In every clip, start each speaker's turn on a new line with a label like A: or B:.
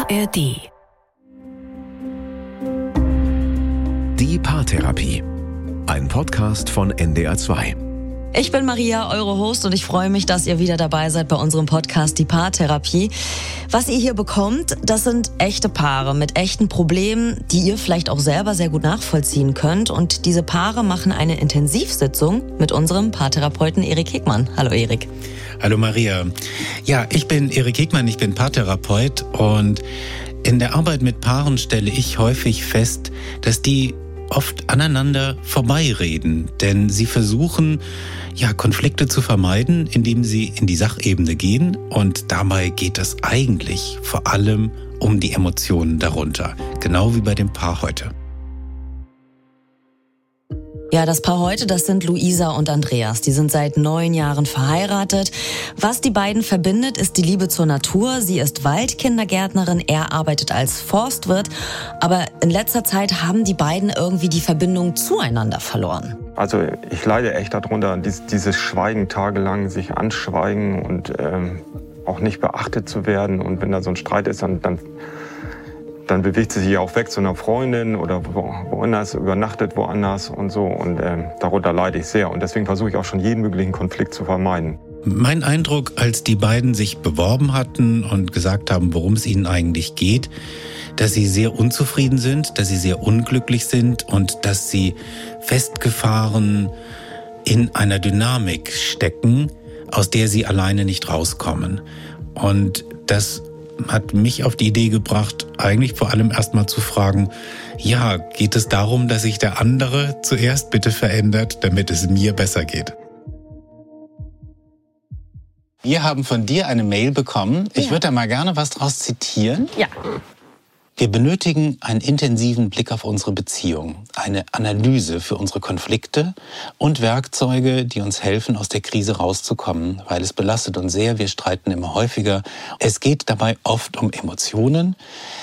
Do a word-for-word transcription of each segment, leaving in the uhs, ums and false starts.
A: R D. Die Paartherapie. Ein Podcast von N D R zwei.
B: Ich bin Maria, eure Host, und ich freue mich, dass ihr wieder dabei seid bei unserem Podcast Die Paartherapie. Was ihr hier bekommt, das sind echte Paare mit echten Problemen, die ihr vielleicht auch selber sehr gut nachvollziehen könnt. Und diese Paare machen eine Intensivsitzung mit unserem Paartherapeuten Erik Hegmann. Hallo Erik.
C: Hallo Maria. Ja, ich bin Erik Hegmann, ich bin Paartherapeut, und in der Arbeit mit Paaren stelle ich häufig fest, dass die oft aneinander vorbeireden, denn sie versuchen, ja, Konflikte zu vermeiden, indem sie in die Sachebene gehen, und dabei geht es eigentlich vor allem um die Emotionen darunter, genau wie bei dem Paar heute.
B: Ja, das Paar heute, das sind Luisa und Andreas. Die sind seit neun Jahren verheiratet. Was die beiden verbindet, ist die Liebe zur Natur. Sie ist Waldkindergärtnerin, er arbeitet als Forstwirt. Aber in letzter Zeit haben die beiden irgendwie die Verbindung zueinander verloren.
D: Also ich leide echt darunter, dieses Schweigen tagelang, sich anschweigen und ähm, auch nicht beachtet zu werden. Und wenn da so ein Streit ist, dann... dann Dann bewegt sie sich auch weg zu einer Freundin oder wo, woanders, übernachtet woanders und so. Und äh, darunter leide ich sehr. Und deswegen versuche ich auch schon jeden möglichen Konflikt zu vermeiden.
C: Mein Eindruck, als die beiden sich beworben hatten und gesagt haben, worum es ihnen eigentlich geht, dass sie sehr unzufrieden sind, dass sie sehr unglücklich sind und dass sie festgefahren in einer Dynamik stecken, aus der sie alleine nicht rauskommen. Und das hat mich auf die Idee gebracht, eigentlich vor allem erstmal zu fragen, ja, geht es darum, dass sich der andere zuerst bitte verändert, damit es mir besser geht? Wir haben von dir eine Mail bekommen. Ich ja. würde da mal gerne was draus zitieren.
E: Ja.
C: Wir benötigen einen intensiven Blick auf unsere Beziehung, eine Analyse für unsere Konflikte und Werkzeuge, die uns helfen, aus der Krise rauszukommen, weil es belastet uns sehr, wir streiten immer häufiger. Es geht dabei oft um Emotionen.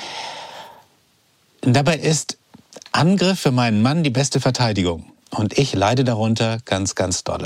C: Dabei ist Angriff für meinen Mann die beste Verteidigung, und ich leide darunter ganz, ganz dolle.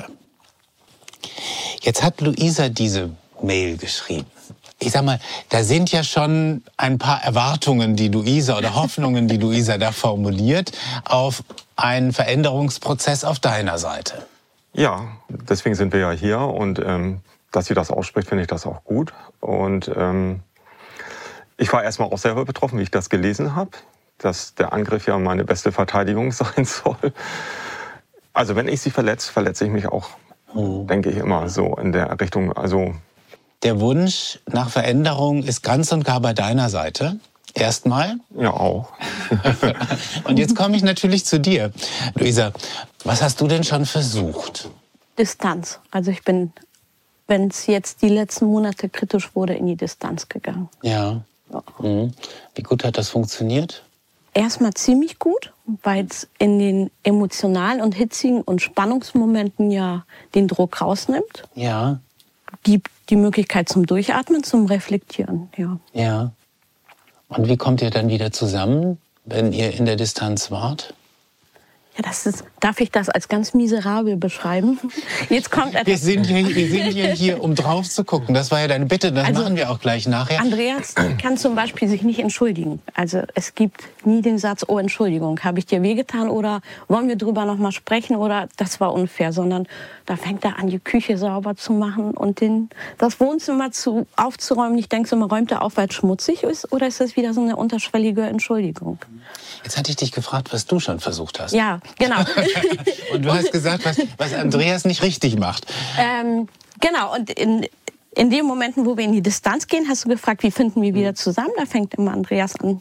C: Jetzt hat Luisa diese Mail geschrieben. Ich sag mal, da sind ja schon ein paar Erwartungen, die Luisa oder Hoffnungen, die Luisa da formuliert, auf einen Veränderungsprozess auf deiner Seite.
D: Ja, deswegen sind wir ja hier, und ähm, dass sie das ausspricht, finde ich das auch gut. Und ähm, ich war erstmal auch selber betroffen, wie ich das gelesen habe, dass der Angriff ja meine beste Verteidigung sein soll. Also wenn ich sie verletze, verletze ich mich auch, hm. denke ich immer so in der Richtung. Also
C: der Wunsch nach Veränderung ist ganz und gar bei deiner Seite. Erstmal.
D: Ja, auch.
C: Und jetzt komme ich natürlich zu dir. Luisa, was hast du denn schon versucht?
E: Distanz. Also ich bin, wenn es jetzt die letzten Monate kritisch wurde, in die Distanz gegangen.
C: Ja.
E: Ja.
C: Mhm. Wie gut hat das funktioniert?
E: Erstmal ziemlich gut, weil es in den emotionalen und hitzigen und Spannungsmomenten ja den Druck rausnimmt.
C: Ja.
E: Gibt die Möglichkeit zum Durchatmen, zum Reflektieren, ja.
C: Ja. Und wie kommt ihr dann wieder zusammen, wenn ihr in der Distanz wart?
E: Ja, das ist, darf ich das als ganz miserabel beschreiben? Jetzt kommt etwas.
C: Wir sind hier, wir sind hier, hier, um drauf zu gucken. Das war ja deine Bitte, das
E: also,
C: machen wir auch gleich nachher.
E: Andreas kann zum Beispiel sich nicht entschuldigen. Also es gibt nie den Satz, oh Entschuldigung, habe ich dir wehgetan, oder wollen wir drüber noch mal sprechen, oder das war unfair, sondern da fängt er an, die Küche sauber zu machen und den, das Wohnzimmer zu, aufzuräumen. Ich denke so, man räumt er auf, weil es schmutzig ist, oder ist das wieder so eine unterschwellige Entschuldigung?
C: Jetzt hatte ich dich gefragt, was du schon versucht hast.
E: Ja, genau.
C: Und du hast gesagt, was, was Andreas nicht richtig macht.
E: Ähm, genau, und in, in den Momenten, wo wir in die Distanz gehen, hast du gefragt, wie finden wir wieder zusammen? Da fängt immer Andreas an,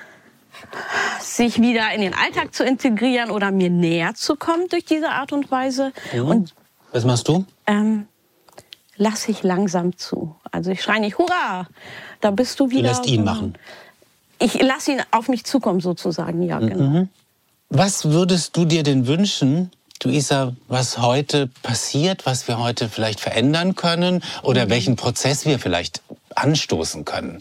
E: sich wieder in den Alltag zu integrieren oder mir näher zu kommen durch diese Art und Weise.
C: Mhm.
E: Und
C: was machst du?
E: Ähm, lasse ich langsam zu. Also ich schreie nicht, hurra, da bist du wieder.
C: Du lässt ihn machen.
E: Ich lasse ihn auf mich zukommen sozusagen, ja, genau.
C: Mhm. Was würdest du dir denn wünschen, Luisa, was heute passiert, was wir heute vielleicht verändern können oder mhm. welchen Prozess wir vielleicht anstoßen können?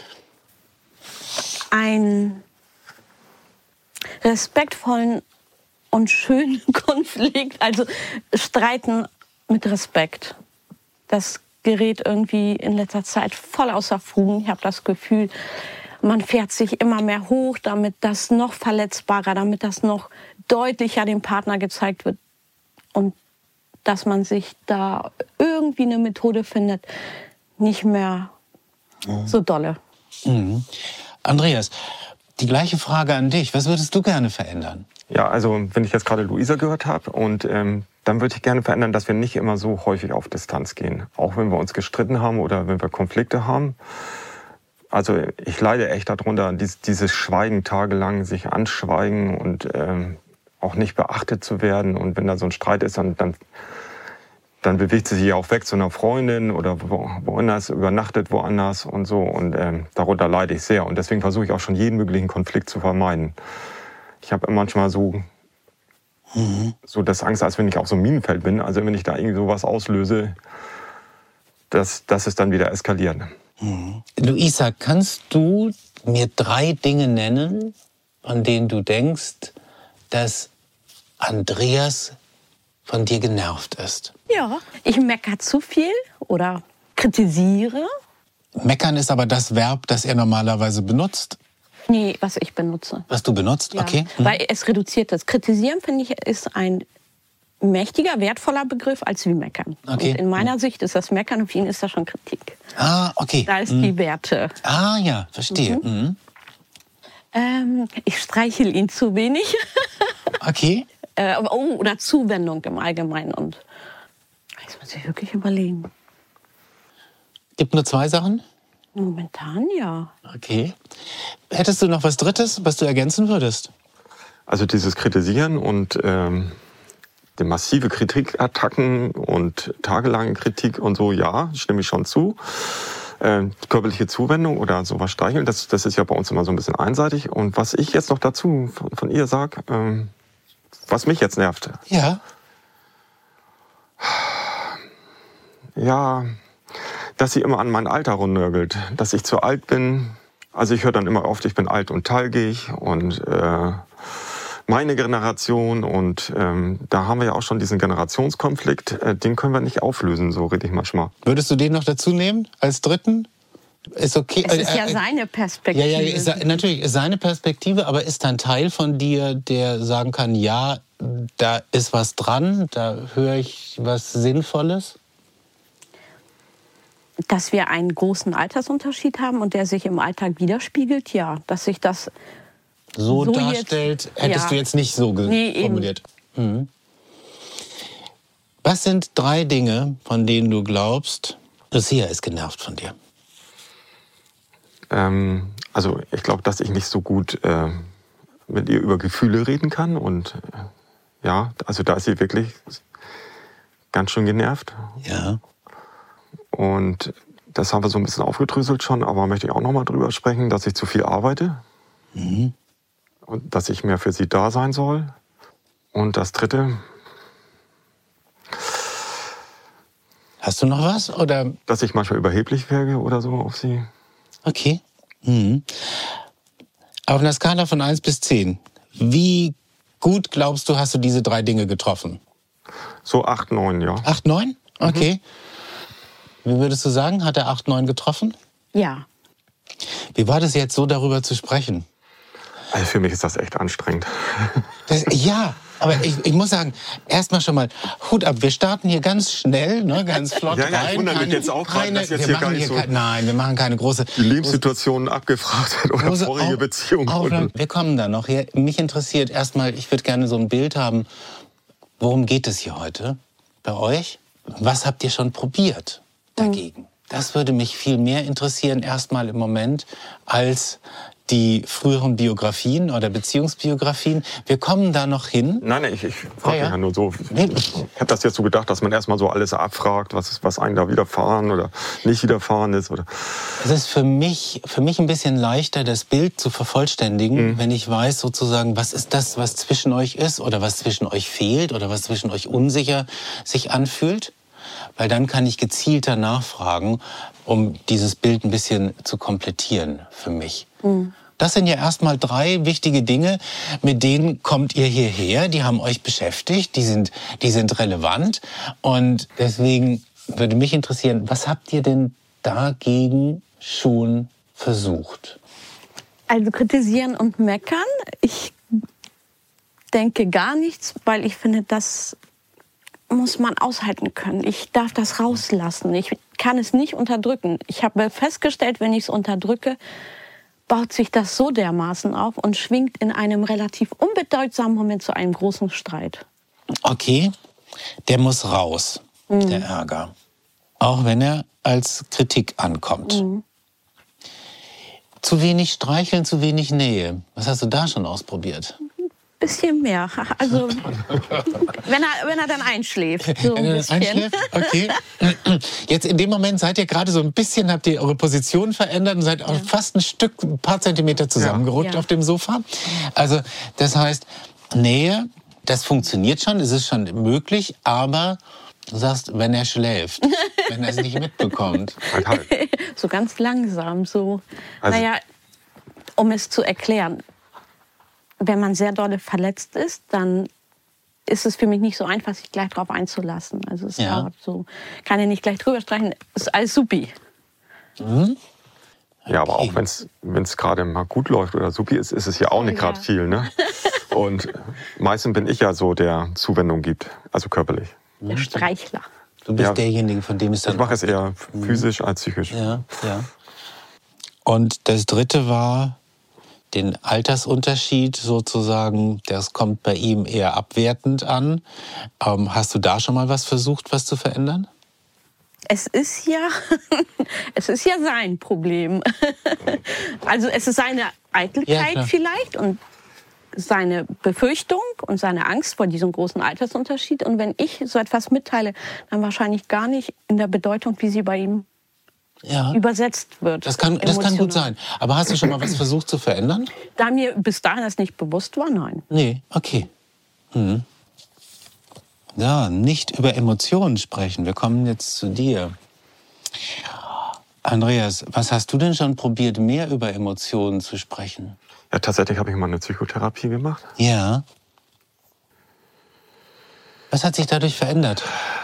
E: Ein respektvollen und schönen Konflikt, also Streiten mit Respekt. Das gerät irgendwie in letzter Zeit voll außer Fugen. Ich habe das Gefühl, man fährt sich immer mehr hoch, damit das noch verletzbarer, damit das noch deutlicher dem Partner gezeigt wird. Und dass man sich da irgendwie eine Methode findet, nicht mehr so dolle.
C: Mhm. Andreas, die gleiche Frage an dich. Was würdest du gerne verändern?
D: Ja, also wenn ich jetzt gerade Luisa gehört habe, und ähm, dann würde ich gerne verändern, dass wir nicht immer so häufig auf Distanz gehen. Auch wenn wir uns gestritten haben oder wenn wir Konflikte haben. Also ich leide echt darunter, dies, dieses Schweigen tagelang, sich anschweigen und ähm, auch nicht beachtet zu werden. Und wenn da so ein Streit ist, dann, dann, dann bewegt sie sich auch weg zu einer Freundin oder wo, woanders, übernachtet woanders und so. Und ähm, darunter leide ich sehr. Und deswegen versuche ich auch schon jeden möglichen Konflikt zu vermeiden. Ich habe manchmal so, mhm. so das Angst, als wenn ich auf so einem Minenfeld bin. Also wenn ich da irgendwie sowas auslöse, dass, dass es dann wieder eskaliert.
C: Mhm. Luisa, kannst du mir drei Dinge nennen, von denen du denkst, dass Andreas von dir genervt ist?
E: Ja, ich meckere zu viel oder kritisiere.
C: Meckern ist aber das Verb, das er normalerweise benutzt.
E: Nee, was ich benutze.
C: Was du benutzt?
E: Ja,
C: okay.
E: Mhm. Weil es reduziert das. Kritisieren, finde ich, ist ein mächtiger, wertvoller Begriff als wie meckern.
C: Okay.
E: Und in meiner mhm. Sicht ist das Meckern und für ihn ist das schon Kritik.
C: Ah, okay.
E: Da ist
C: mhm.
E: die Werte.
C: Ah, ja, verstehe. Mhm. Mhm.
E: Ähm, ich streichel ihn zu wenig.
C: Okay.
E: äh, oh, oder Zuwendung im Allgemeinen. Und das muss ich wirklich überlegen.
C: Gibt nur zwei Sachen?
E: Momentan ja.
C: Okay. Hättest du noch was Drittes, was du ergänzen würdest?
D: Also dieses Kritisieren und ähm, die massive Kritikattacken und tagelange Kritik und so, ja, stimme ich schon zu. Äh, körperliche Zuwendung oder sowas streicheln, das, das ist ja bei uns immer so ein bisschen einseitig. Und was ich jetzt noch dazu von, von ihr sage, ähm, was mich jetzt nervt.
C: Ja.
D: Ja, dass sie immer an mein Alter rumnörgelt, dass ich zu alt bin. Also ich höre dann immer oft, ich bin alt und talgig und äh, meine Generation und ähm, da haben wir ja auch schon diesen Generationskonflikt, äh, den können wir nicht auflösen, so rede ich manchmal.
C: Würdest du den noch dazu nehmen als dritten? Ist okay.
E: Es ist ja
C: äh, äh,
E: seine Perspektive.
C: Ja, ja, ist, natürlich ist seine Perspektive, aber ist da ein Teil von dir, der sagen kann, ja, da ist was dran, da höre ich was Sinnvolles?
E: Dass wir einen großen Altersunterschied haben und der sich im Alltag widerspiegelt, ja. Dass sich das
C: so,
E: so
C: darstellt,
E: jetzt,
C: hättest
E: ja.
C: du jetzt nicht so
E: nee,
C: formuliert. Mhm. Was sind drei Dinge, von denen du glaubst, Lucia ist genervt von dir?
D: Ähm, also ich glaube, dass ich nicht so gut äh, mit ihr über Gefühle reden kann und äh, ja, also da ist sie wirklich ganz schön genervt.
C: Ja.
D: Und das haben wir so ein bisschen aufgedröselt schon, aber möchte ich auch noch mal drüber sprechen, dass ich zu viel arbeite.
C: Mhm.
D: Und dass ich mehr für sie da sein soll. Und das Dritte...
C: Hast du noch was? Oder?
D: Dass ich manchmal überheblich wirke oder so auf sie.
C: Okay. Mhm. Auf einer Skala von eins bis zehn, wie gut glaubst du, hast du diese drei Dinge getroffen?
D: So acht, neun, ja.
C: acht, neun? Okay. Mhm. Wie würdest du sagen, hat er acht, neun getroffen?
E: Ja.
C: Wie war das jetzt so, darüber zu sprechen?
D: Also für mich ist das echt anstrengend.
C: Das, ja, aber ich, ich muss sagen, erstmal schon mal Hut ab. Wir starten hier ganz schnell, ne, ganz flott
D: ja, ja,
C: rein.
D: ich wundere mich jetzt auch gerade, dass jetzt hier gar nicht so
C: kein, nein, wir machen keine große...
D: Die Lebenssituation abgefragt hat oder
C: große,
D: vorige
C: auch,
D: Beziehungen.
C: Auch, wir kommen da noch. Hier, mich interessiert erstmal, ich würde gerne so ein Bild haben, worum geht es hier heute bei euch? Was habt ihr schon probiert dagegen? Mhm. Das würde mich viel mehr interessieren, erstmal im Moment, als die früheren Biografien oder Beziehungsbiografien. Wir kommen da noch hin.
D: Nein, nein, ich, ich frage
C: ja, ja.
D: mich ja nur so.
C: Nee.
D: Ich habe das jetzt so gedacht, dass man erstmal so alles abfragt, was, was einem da widerfahren oder nicht widerfahren ist. Oder.
C: Es ist für mich, für mich ein bisschen leichter, das Bild zu vervollständigen, mhm. wenn ich weiß sozusagen, was ist das, was zwischen euch ist oder was zwischen euch fehlt oder was zwischen euch unsicher sich anfühlt. Weil dann kann ich gezielter nachfragen, um dieses Bild ein bisschen zu komplettieren für mich. Mhm. Das sind ja erstmal drei wichtige Dinge, mit denen kommt ihr hierher, die haben euch beschäftigt, die sind, die sind relevant. Und deswegen würde mich interessieren, was habt ihr denn dagegen schon versucht?
E: Also kritisieren und meckern. Ich denke gar nichts, weil ich finde, das muss man aushalten können. Ich darf das rauslassen. Ich kann es nicht unterdrücken. Ich habe festgestellt, wenn ich es unterdrücke, baut sich das so dermaßen auf und schwingt in einem relativ unbedeutsamen Moment zu einem großen Streit.
C: Okay, der muss raus, mhm. der Ärger. Auch wenn er als Kritik ankommt. Mhm. Zu wenig Streicheln, zu wenig Nähe. Was hast du da schon ausprobiert?
E: Bisschen mehr. Also, wenn er, wenn er dann einschläft. So ein bisschen. Einschläft?
C: Okay. Jetzt in dem Moment seid ihr gerade so ein bisschen, habt ihr eure Position verändert und seid ja. fast ein Stück, ein paar Zentimeter zusammengerutscht ja. auf dem Sofa. Also, das heißt, Nähe, das funktioniert schon, es ist schon möglich, aber du sagst, wenn er schläft, wenn er es nicht mitbekommt.
E: So ganz langsam, so. Also, naja, um es zu erklären. Wenn man sehr doll verletzt ist, dann ist es für mich nicht so einfach, sich gleich drauf einzulassen. Also es ja. dauert so. Kann ja nicht gleich drüber streichen, ist alles supi.
D: Mhm. Ja, aber auch wenn es gerade mal gut läuft oder supi ist, ist es ja auch nicht gerade ja. viel. Ne? Und meistens bin ich ja so, der Zuwendung gibt, also körperlich.
E: Der Streichler.
C: Du bist
D: ja.
C: derjenige, von dem es dann...
D: Ich mache es eher physisch als psychisch.
C: Ja, ja. Und das Dritte war... Den Altersunterschied sozusagen, das kommt bei ihm eher abwertend an. Ähm, hast du da schon mal was versucht, was zu verändern?
E: Es ist ja, es ist ja sein Problem. Also es ist seine Eitelkeit ja, vielleicht und seine Befürchtung und seine Angst vor diesem großen Altersunterschied. Und wenn ich so etwas mitteile, dann wahrscheinlich gar nicht in der Bedeutung, wie sie bei ihm Ja. übersetzt wird.
C: Das kann, das kann gut sein. Aber hast du schon mal was versucht zu verändern?
E: Da mir bis dahin das nicht bewusst war, nein.
C: Nee, okay. Hm. Ja, nicht über Emotionen sprechen. Wir kommen jetzt zu dir. Andreas, was hast du denn schon probiert, mehr über Emotionen zu sprechen?
D: Ja, tatsächlich habe ich mal eine Psychotherapie gemacht.
C: Ja. Was hat sich dadurch verändert?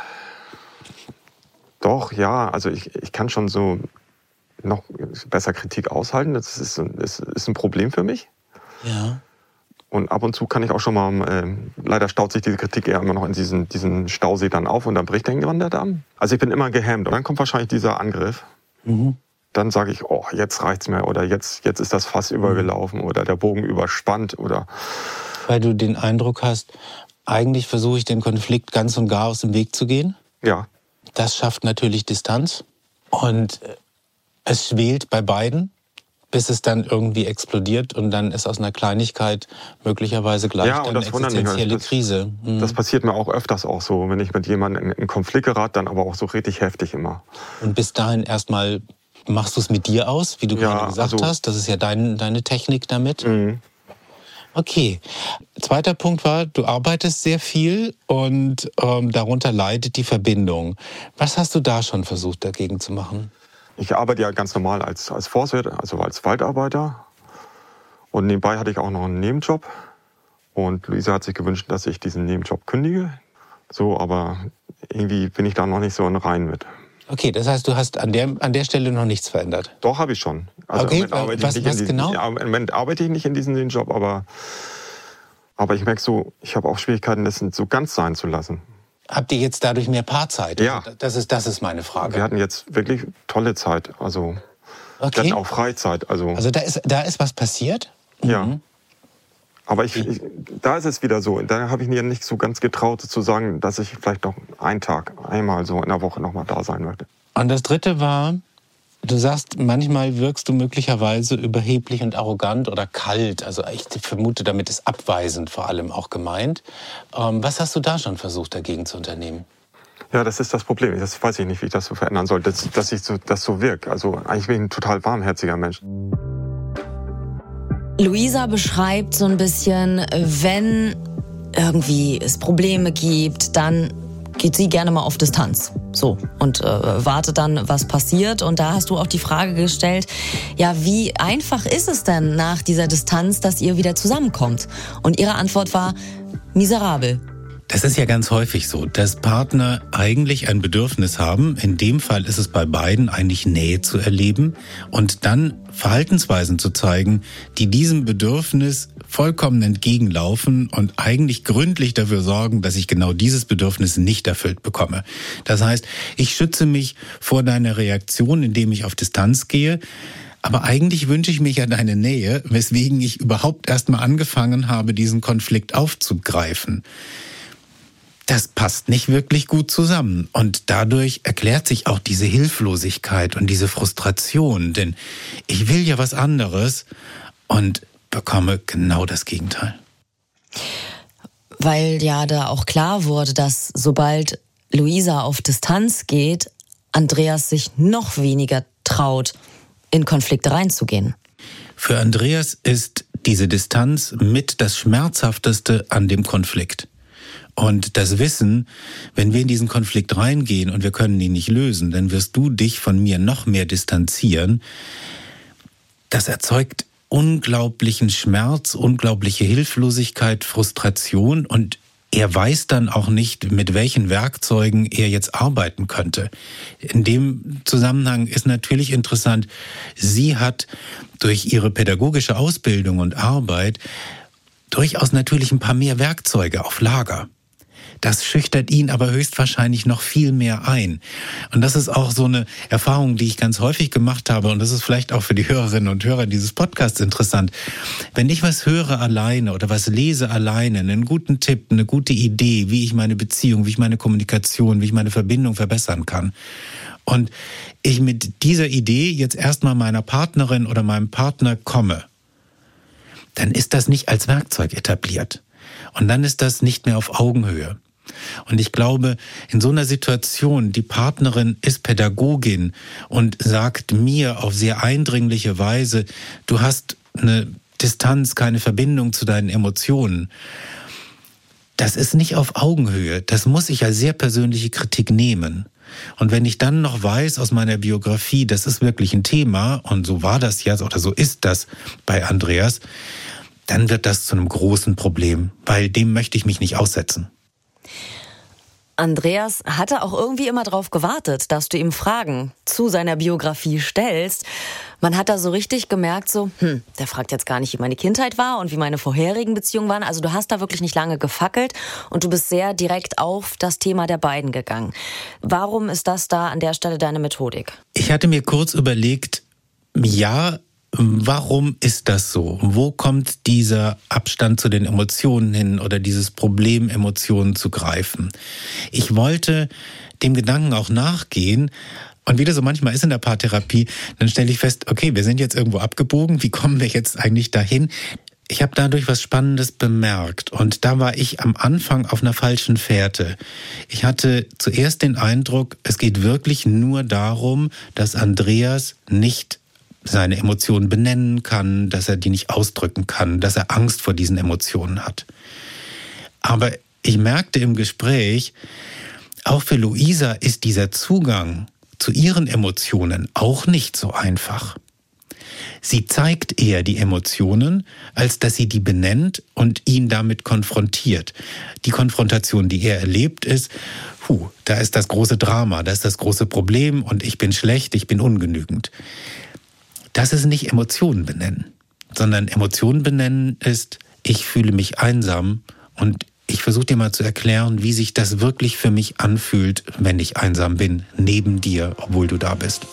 D: Doch, ja, also ich, ich kann schon so noch besser Kritik aushalten. Das ist, das ist ein Problem für mich.
C: Ja.
D: Und ab und zu kann ich auch schon mal, äh, leider staut sich diese Kritik eher immer noch in diesen, diesen Stausee dann auf und dann bricht irgendwann der Damm. Also ich bin immer gehemmt und dann kommt wahrscheinlich dieser Angriff. Mhm. Dann sage ich, oh, jetzt reicht's mir oder jetzt, jetzt ist das Fass übergelaufen oder der Bogen überspannt oder...
C: Weil du den Eindruck hast, eigentlich versuche ich den Konflikt ganz und gar aus dem Weg zu gehen?
D: Ja.
C: Das schafft natürlich Distanz und es schwelt bei beiden, bis es dann irgendwie explodiert und dann ist aus einer Kleinigkeit möglicherweise gleich
D: ja,
C: dann eine existenzielle
D: das,
C: Krise. Mhm.
D: Das passiert mir auch öfters auch so, wenn ich mit jemandem in Konflikt gerate, dann aber auch so richtig heftig immer.
C: Und bis dahin erstmal machst du es mit dir aus, wie du ja, gerade gesagt also, hast. Das ist ja dein, deine Technik damit. Mhm. Okay. Zweiter Punkt war, du arbeitest sehr viel und ähm, darunter leidet die Verbindung. Was hast du da schon versucht, dagegen zu machen?
D: Ich arbeite ja ganz normal als, als Forstwirt, also als Waldarbeiter. Und nebenbei hatte ich auch noch einen Nebenjob. Und Luisa hat sich gewünscht, dass ich diesen Nebenjob kündige. So, aber irgendwie bin ich da noch nicht so in Rein mit.
C: Okay, das heißt, du hast an der, an der Stelle noch nichts verändert?
D: Doch, habe ich schon. Also
C: okay,
D: im Moment
C: was,
D: ich
C: was
D: diesen,
C: genau?
D: Ja, im Moment arbeite ich nicht in diesem Job, aber, aber ich merke so, ich habe auch Schwierigkeiten, das so ganz sein zu lassen.
C: Habt ihr jetzt dadurch mehr Paarzeit?
D: Ja.
C: Also das ist, das ist meine Frage.
D: Wir hatten jetzt wirklich tolle Zeit. Also, okay. Wir hatten auch Freizeit. Also,
C: also da ist, da ist was passiert?
D: Ja.
C: Mhm.
D: Aber ich, ich, da ist es wieder so. Da habe ich mir nicht so ganz getraut zu sagen, dass ich vielleicht noch einen Tag, einmal so in der Woche noch mal da sein möchte.
C: Und das Dritte war, du sagst, manchmal wirkst du möglicherweise überheblich und arrogant oder kalt. Also ich vermute, damit ist abweisend vor allem auch gemeint. Ähm, was hast du da schon versucht, dagegen zu unternehmen?
D: Ja, das ist das Problem. Das weiß ich nicht, wie ich das so verändern soll, dass, dass ich so, das so wirkt. Also eigentlich bin ich ein total warmherziger Mensch.
B: Luisa beschreibt so ein bisschen, wenn irgendwie es Probleme gibt, dann geht sie gerne mal auf Distanz. So. Und äh, wartet dann, was passiert. Und da hast du auch die Frage gestellt, ja, wie einfach ist es denn nach dieser Distanz, dass ihr wieder zusammenkommt? Und ihre Antwort war, miserabel.
C: Das ist ja ganz häufig so, dass Partner eigentlich ein Bedürfnis haben. In dem Fall ist es bei beiden eigentlich Nähe zu erleben und dann Verhaltensweisen zu zeigen, die diesem Bedürfnis vollkommen entgegenlaufen und eigentlich gründlich dafür sorgen, dass ich genau dieses Bedürfnis nicht erfüllt bekomme. Das heißt, ich schütze mich vor deiner Reaktion, indem ich auf Distanz gehe. Aber eigentlich wünsche ich mir ja deine Nähe, weswegen ich überhaupt erst mal angefangen habe, diesen Konflikt aufzugreifen. Das passt nicht wirklich gut zusammen. Und dadurch erklärt sich auch diese Hilflosigkeit und diese Frustration. Denn ich will ja was anderes und bekomme genau das Gegenteil.
B: Weil ja da auch klar wurde, dass sobald Luisa auf Distanz geht, Andreas sich noch weniger traut, in Konflikte reinzugehen.
C: Für Andreas ist diese Distanz mit das Schmerzhafteste an dem Konflikt. Und das Wissen, wenn wir in diesen Konflikt reingehen und wir können ihn nicht lösen, dann wirst du dich von mir noch mehr distanzieren. Das erzeugt unglaublichen Schmerz, unglaubliche Hilflosigkeit, Frustration und er weiß dann auch nicht, mit welchen Werkzeugen er jetzt arbeiten könnte. In dem Zusammenhang ist natürlich interessant, sie hat durch ihre pädagogische Ausbildung und Arbeit durchaus natürlich ein paar mehr Werkzeuge auf Lager. Das schüchtert ihn aber höchstwahrscheinlich noch viel mehr ein. Und das ist auch so eine Erfahrung, die ich ganz häufig gemacht habe. Und das ist vielleicht auch für die Hörerinnen und Hörer dieses Podcasts interessant. Wenn ich was höre alleine oder was lese alleine, einen guten Tipp, eine gute Idee, wie ich meine Beziehung, wie ich meine Kommunikation, wie ich meine Verbindung verbessern kann. Und ich mit dieser Idee jetzt erstmal meiner Partnerin oder meinem Partner komme, dann ist das nicht als Werkzeug etabliert. Und dann ist das nicht mehr auf Augenhöhe. Und ich glaube, in so einer Situation, die Partnerin ist Pädagogin und sagt mir auf sehr eindringliche Weise, du hast eine Distanz, keine Verbindung zu deinen Emotionen. Das ist nicht auf Augenhöhe. Das muss ich als sehr persönliche Kritik nehmen. Und wenn ich dann noch weiß aus meiner Biografie, das ist wirklich ein Thema, und so war das ja, oder so ist das bei Andreas, dann wird das zu einem großen Problem, weil dem möchte ich mich nicht aussetzen.
B: Andreas hatte auch irgendwie immer darauf gewartet, dass du ihm Fragen zu seiner Biografie stellst. Man hat da so richtig gemerkt, so, hm, der fragt jetzt gar nicht, wie meine Kindheit war und wie meine vorherigen Beziehungen waren. Also du hast da wirklich nicht lange gefackelt und du bist sehr direkt auf das Thema der beiden gegangen. Warum ist das da an der Stelle deine Methodik?
C: Ich hatte mir kurz überlegt, ja, warum ist das so? Wo kommt dieser Abstand zu den Emotionen hin oder dieses Problem, Emotionen zu greifen? Ich wollte dem Gedanken auch nachgehen. Und wie das so manchmal ist in der Paartherapie, dann stelle ich fest, okay, wir sind jetzt irgendwo abgebogen. Wie kommen wir jetzt eigentlich dahin? Ich habe dadurch was Spannendes bemerkt. Und da war ich am Anfang auf einer falschen Fährte. Ich hatte zuerst den Eindruck, es geht wirklich nur darum, dass Andreas nicht seine Emotionen benennen kann, dass er die nicht ausdrücken kann, dass er Angst vor diesen Emotionen hat. Aber ich merkte im Gespräch, auch für Luisa ist dieser Zugang zu ihren Emotionen auch nicht so einfach. Sie zeigt eher die Emotionen, als dass sie die benennt und ihn damit konfrontiert. Die Konfrontation, die er erlebt, ist, puh, da ist das große Drama, da ist das große Problem und ich bin schlecht, ich bin ungenügend. Das ist nicht Emotionen benennen, sondern Emotionen benennen ist, ich fühle mich einsam und ich versuche dir mal zu erklären, wie sich das wirklich für mich anfühlt, wenn ich einsam bin, neben dir, obwohl du da bist.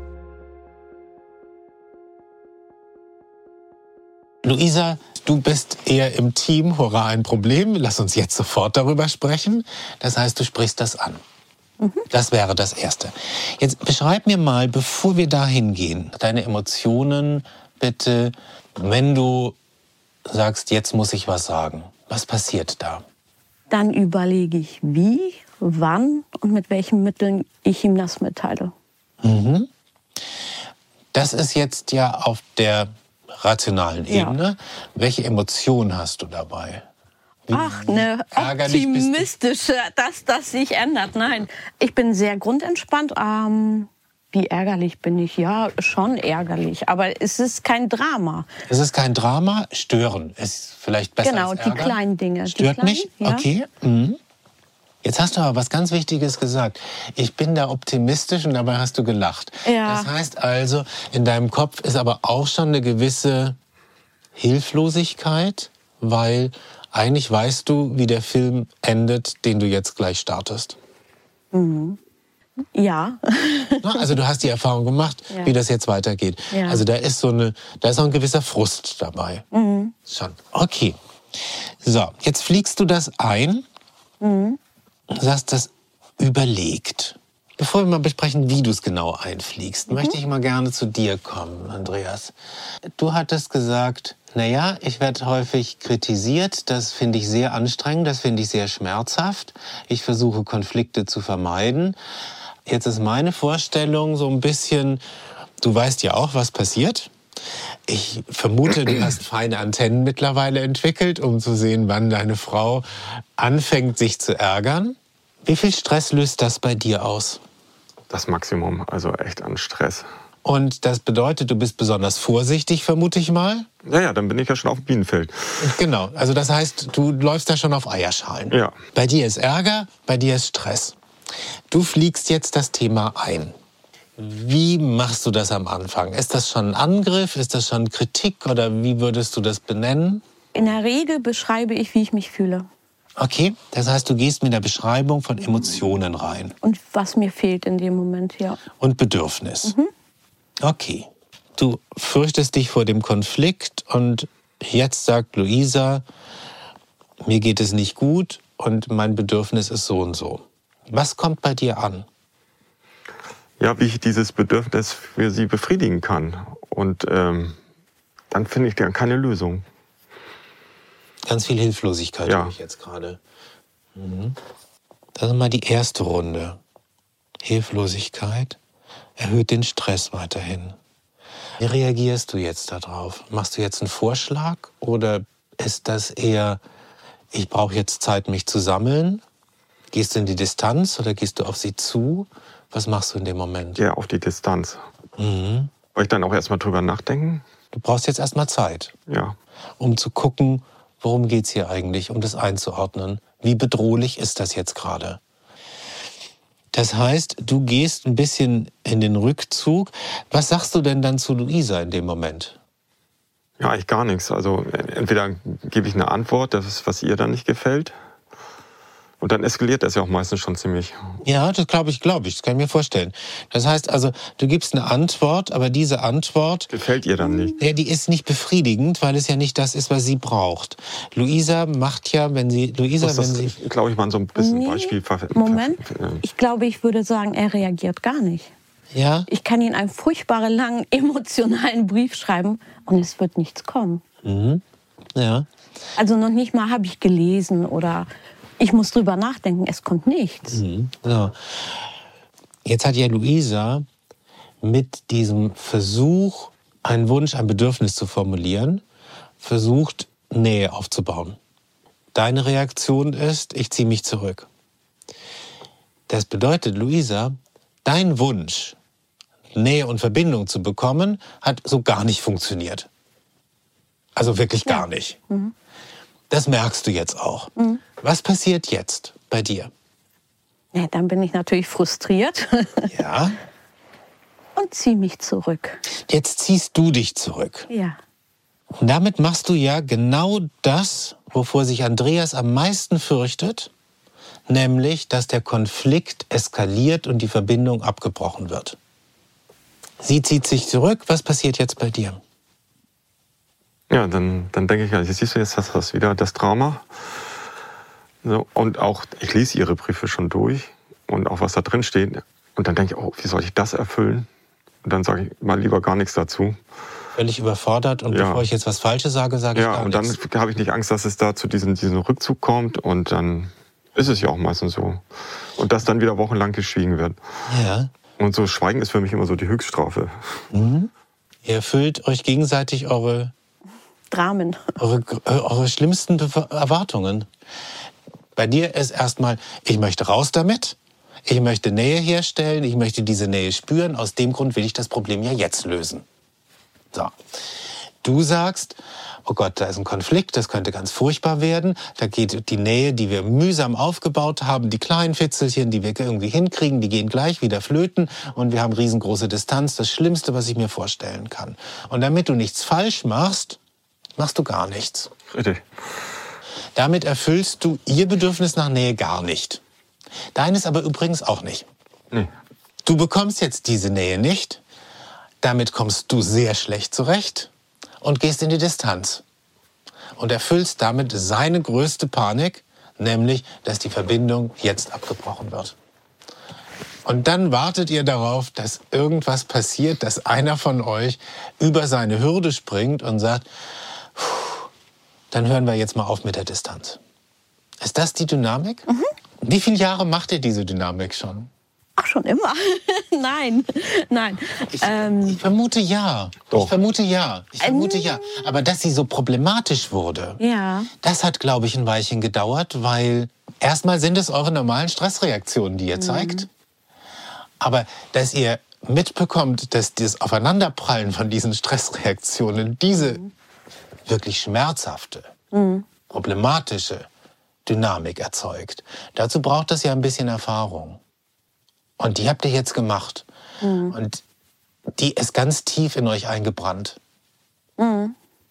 C: Luisa, du bist eher im Team, hurra, ein Problem. Lass uns jetzt sofort darüber sprechen. Das heißt, du sprichst das an. Das wäre das Erste. Jetzt beschreib mir mal, bevor wir da hingehen, deine Emotionen bitte, wenn du sagst, jetzt muss ich was sagen. Was passiert da?
E: Dann überlege ich, wie, wann und mit welchen Mitteln ich ihm das mitteile.
C: Mhm. Das ist jetzt ja auf der rationalen Ebene. Ja. Welche Emotionen hast du dabei?
E: Ach, eine optimistische, dass das sich ändert. Nein, ich bin sehr grundentspannt. Ähm, wie ärgerlich bin ich? Ja, schon ärgerlich. Aber es ist kein Drama.
C: Es ist kein Drama. Stören ist vielleicht besser
E: genau,
C: als Ärger.
E: Genau, die kleinen Dinge.
C: Stört
E: die kleinen,
C: mich?
E: Ja.
C: Okay. Mhm. Jetzt hast du aber was ganz Wichtiges gesagt. Ich bin da optimistisch und dabei hast du gelacht.
E: Ja.
C: Das heißt also, in deinem Kopf ist aber auch schon eine gewisse Hilflosigkeit, weil eigentlich weißt du, wie der Film endet, den du jetzt gleich startest.
E: Mhm. Ja.
C: Also du hast die Erfahrung gemacht,
E: ja.
C: wie das jetzt weitergeht.
E: Ja.
C: Also da ist so eine, da ist auch ein gewisser Frust dabei.
E: Mhm.
C: Schon. Okay. So, jetzt fliegst du das ein.
E: Mhm.
C: Du hast das überlegt. Bevor wir mal besprechen, wie du es genau einfliegst, mhm. möchte ich mal gerne zu dir kommen, Andreas. Du hattest gesagt, naja, ich werde häufig kritisiert, das finde ich sehr anstrengend, das finde ich sehr schmerzhaft. Ich versuche, Konflikte zu vermeiden. Jetzt ist meine Vorstellung so ein bisschen, du weißt ja auch, was passiert. Ich vermute, du hast feine Antennen mittlerweile entwickelt, um zu sehen, wann deine Frau anfängt, sich zu ärgern. Wie viel Stress löst das bei dir aus?
D: Das Maximum, also echt an Stress.
C: Und das bedeutet, du bist besonders vorsichtig, vermute ich mal?
D: Ja, ja, dann bin ich ja schon auf dem Bienenfeld.
C: Genau, also das heißt, du läufst da schon auf Eierschalen.
D: Ja.
C: Bei dir ist Ärger, bei dir ist Stress. Du fliegst jetzt das Thema ein. Wie machst du das am Anfang? Ist das schon ein Angriff? Ist das schon Kritik? Oder wie würdest du das benennen?
E: In der Regel beschreibe ich, wie ich mich fühle.
C: Okay, das heißt, du gehst mit der Beschreibung von Emotionen rein.
E: Und was mir fehlt in dem Moment, ja.
C: Und Bedürfnis.
E: Mhm.
C: Okay. Du fürchtest dich vor dem Konflikt und jetzt sagt Luisa, mir geht es nicht gut und mein Bedürfnis ist so und so. Was kommt bei dir an?
D: Ja, wie ich dieses Bedürfnis für sie befriedigen kann. Und ähm, dann finde ich dann keine Lösung.
C: Ganz viel Hilflosigkeit
D: ja.
C: habe ich jetzt gerade. Mhm. Das ist mal die erste Runde. Hilflosigkeit erhöht den Stress weiterhin. Wie reagierst du jetzt darauf? Machst du jetzt einen Vorschlag oder ist das eher, ich brauche jetzt Zeit, mich zu sammeln? Gehst du in die Distanz oder gehst du auf sie zu? Was machst du in dem Moment?
D: Ja, auf die Distanz.
C: Mhm.
D: Soll ich dann auch erstmal drüber nachdenken?
C: Du brauchst jetzt erstmal Zeit,
D: ja.
C: um zu gucken, worum geht es hier eigentlich, um das einzuordnen. Wie bedrohlich ist das jetzt gerade? Das heißt, du gehst ein bisschen in den Rückzug. Was sagst du denn dann zu Luisa in dem Moment?
D: Ja, eigentlich gar nichts. Also entweder gebe ich eine Antwort, das ist, was ihr dann nicht gefällt. Und dann eskaliert das ja auch meistens schon ziemlich.
C: Ja, das glaube ich, glaube ich. Das kann ich mir vorstellen. Das heißt also, du gibst eine Antwort, aber diese Antwort...
D: Gefällt ihr dann nicht?
C: Ja, die ist nicht befriedigend, weil es ja nicht das ist, was sie braucht. Luisa macht ja, wenn sie... Luisa,
D: das,
C: wenn sie...
D: glaube ich, mal so ein bisschen
E: Nee,
D: Beispiel...
E: Moment, ich glaube, ich würde sagen, er reagiert gar nicht.
C: Ja?
E: Ich kann Ihnen einen furchtbaren, langen, emotionalen Brief schreiben und es wird nichts kommen.
C: Mhm. Ja.
E: Also noch nicht mal habe ich gelesen oder... Ich muss drüber nachdenken, es kommt nichts.
C: Mhm. So. Jetzt hat ja Luisa mit diesem Versuch, einen Wunsch, ein Bedürfnis zu formulieren, versucht, Nähe aufzubauen. Deine Reaktion ist, ich ziehe mich zurück. Das bedeutet, Luisa, dein Wunsch, Nähe und Verbindung zu bekommen, hat so gar nicht funktioniert. Also wirklich
E: Ja.
C: gar nicht.
E: Mhm.
C: Das merkst du jetzt auch.
E: Mhm.
C: Was passiert jetzt bei dir?
E: Ja, dann bin ich natürlich frustriert
C: Ja.
E: und ziehe mich zurück.
C: Jetzt ziehst du dich zurück.
E: Ja.
C: Und damit machst du ja genau das, wovor sich Andreas am meisten fürchtet, nämlich, dass der Konflikt eskaliert und die Verbindung abgebrochen wird. Sie zieht sich zurück. Was passiert jetzt bei dir?
D: Ja, dann, dann denke ich, ja, siehst du, jetzt hast du wieder das Drama. So, und auch, ich lese ihre Briefe schon durch und auch was da drin steht. Und dann denke ich, oh, wie soll ich das erfüllen? Und dann sage ich mal lieber gar nichts dazu.
C: Völlig überfordert und
D: Ja.
C: bevor ich jetzt was Falsches sage, sage ich
D: Ja,
C: gar
D: und dann
C: nichts.
D: habe ich nicht Angst, dass es da zu diesem, diesem Rückzug kommt. Und dann ist es ja auch meistens so. Und dass dann wieder wochenlang geschwiegen wird.
C: Ja.
D: Und so Schweigen ist für mich immer so die Höchststrafe.
C: Mhm. Ihr erfüllt euch gegenseitig eure,
E: Dramen.
C: eure, eure schlimmsten Be- Erwartungen. Bei dir ist erstmal, ich möchte raus damit, ich möchte Nähe herstellen, ich möchte diese Nähe spüren. Aus dem Grund will ich das Problem ja jetzt lösen. So. du sagst, oh Gott, da ist ein Konflikt, das könnte ganz furchtbar werden. Da geht die Nähe, die wir mühsam aufgebaut haben, die kleinen Fitzelchen, die wir irgendwie hinkriegen, die gehen gleich wieder flöten und wir haben riesengroße Distanz. Das Schlimmste, was ich mir vorstellen kann. Und damit du nichts falsch machst, machst du gar nichts.
D: Richtig.
C: Damit erfüllst du ihr Bedürfnis nach Nähe gar nicht. Deines aber übrigens auch nicht.
D: Nee.
C: Du bekommst jetzt diese Nähe nicht. Damit kommst du sehr schlecht zurecht und gehst in die Distanz. Und erfüllst damit seine größte Panik, nämlich, dass die Verbindung jetzt abgebrochen wird. Und dann wartet ihr darauf, dass irgendwas passiert, dass einer von euch über seine Hürde springt und sagt, dann hören wir jetzt mal auf mit der Distanz. Ist das die Dynamik? Mhm. Wie viele Jahre macht ihr diese Dynamik schon?
E: Ach, schon immer? Nein, nein.
C: Ich,
E: ähm,
C: ich vermute ja.
D: Doch.
C: Ich vermute ja. Ich vermute ähm, ja. Aber dass sie so problematisch wurde,
E: ja.
C: das hat, glaube ich, ein Weilchen gedauert, weil erstmal sind es eure normalen Stressreaktionen, die ihr zeigt. Mhm. Aber dass ihr mitbekommt, dass das Aufeinanderprallen von diesen Stressreaktionen diese mhm. wirklich schmerzhafte, mhm. problematische Dynamik erzeugt. Dazu braucht es ja ein bisschen Erfahrung. Und die habt ihr jetzt gemacht. Mhm. Und die ist ganz tief in euch eingebrannt. Mhm.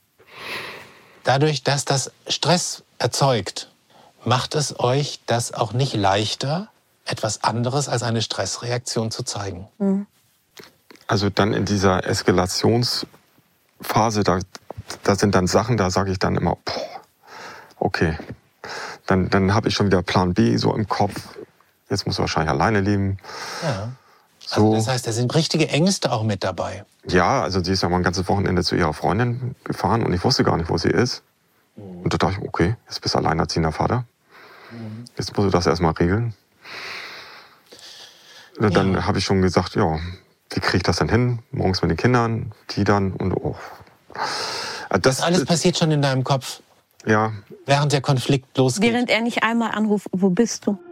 C: Dadurch, dass das Stress erzeugt, macht es euch das auch nicht leichter, etwas anderes als eine Stressreaktion zu zeigen. Mhm.
D: Also dann in dieser Eskalationsphase, da, da sind dann Sachen, da sage ich dann immer, boah, okay, dann, dann habe ich schon wieder Plan B so im Kopf. Jetzt muss er wahrscheinlich alleine leben.
C: Ja. Also so. Das heißt, da sind richtige Ängste auch mit dabei.
D: Ja, also sie ist ja mal ein ganzes Wochenende zu ihrer Freundin gefahren und ich wusste gar nicht, wo sie ist. Mhm. Und da dachte ich, okay, jetzt bist du alleinerziehender Vater. Mhm. Jetzt musst du das erstmal regeln. Ja. Dann habe ich schon gesagt, ja, wie kriege ich das denn hin? Morgens mit den Kindern, die dann und oh.
C: Das, das alles passiert schon in deinem Kopf?
D: Ja.
C: Während der Konflikt losgeht?
E: Während er nicht einmal anruft, wo bist du?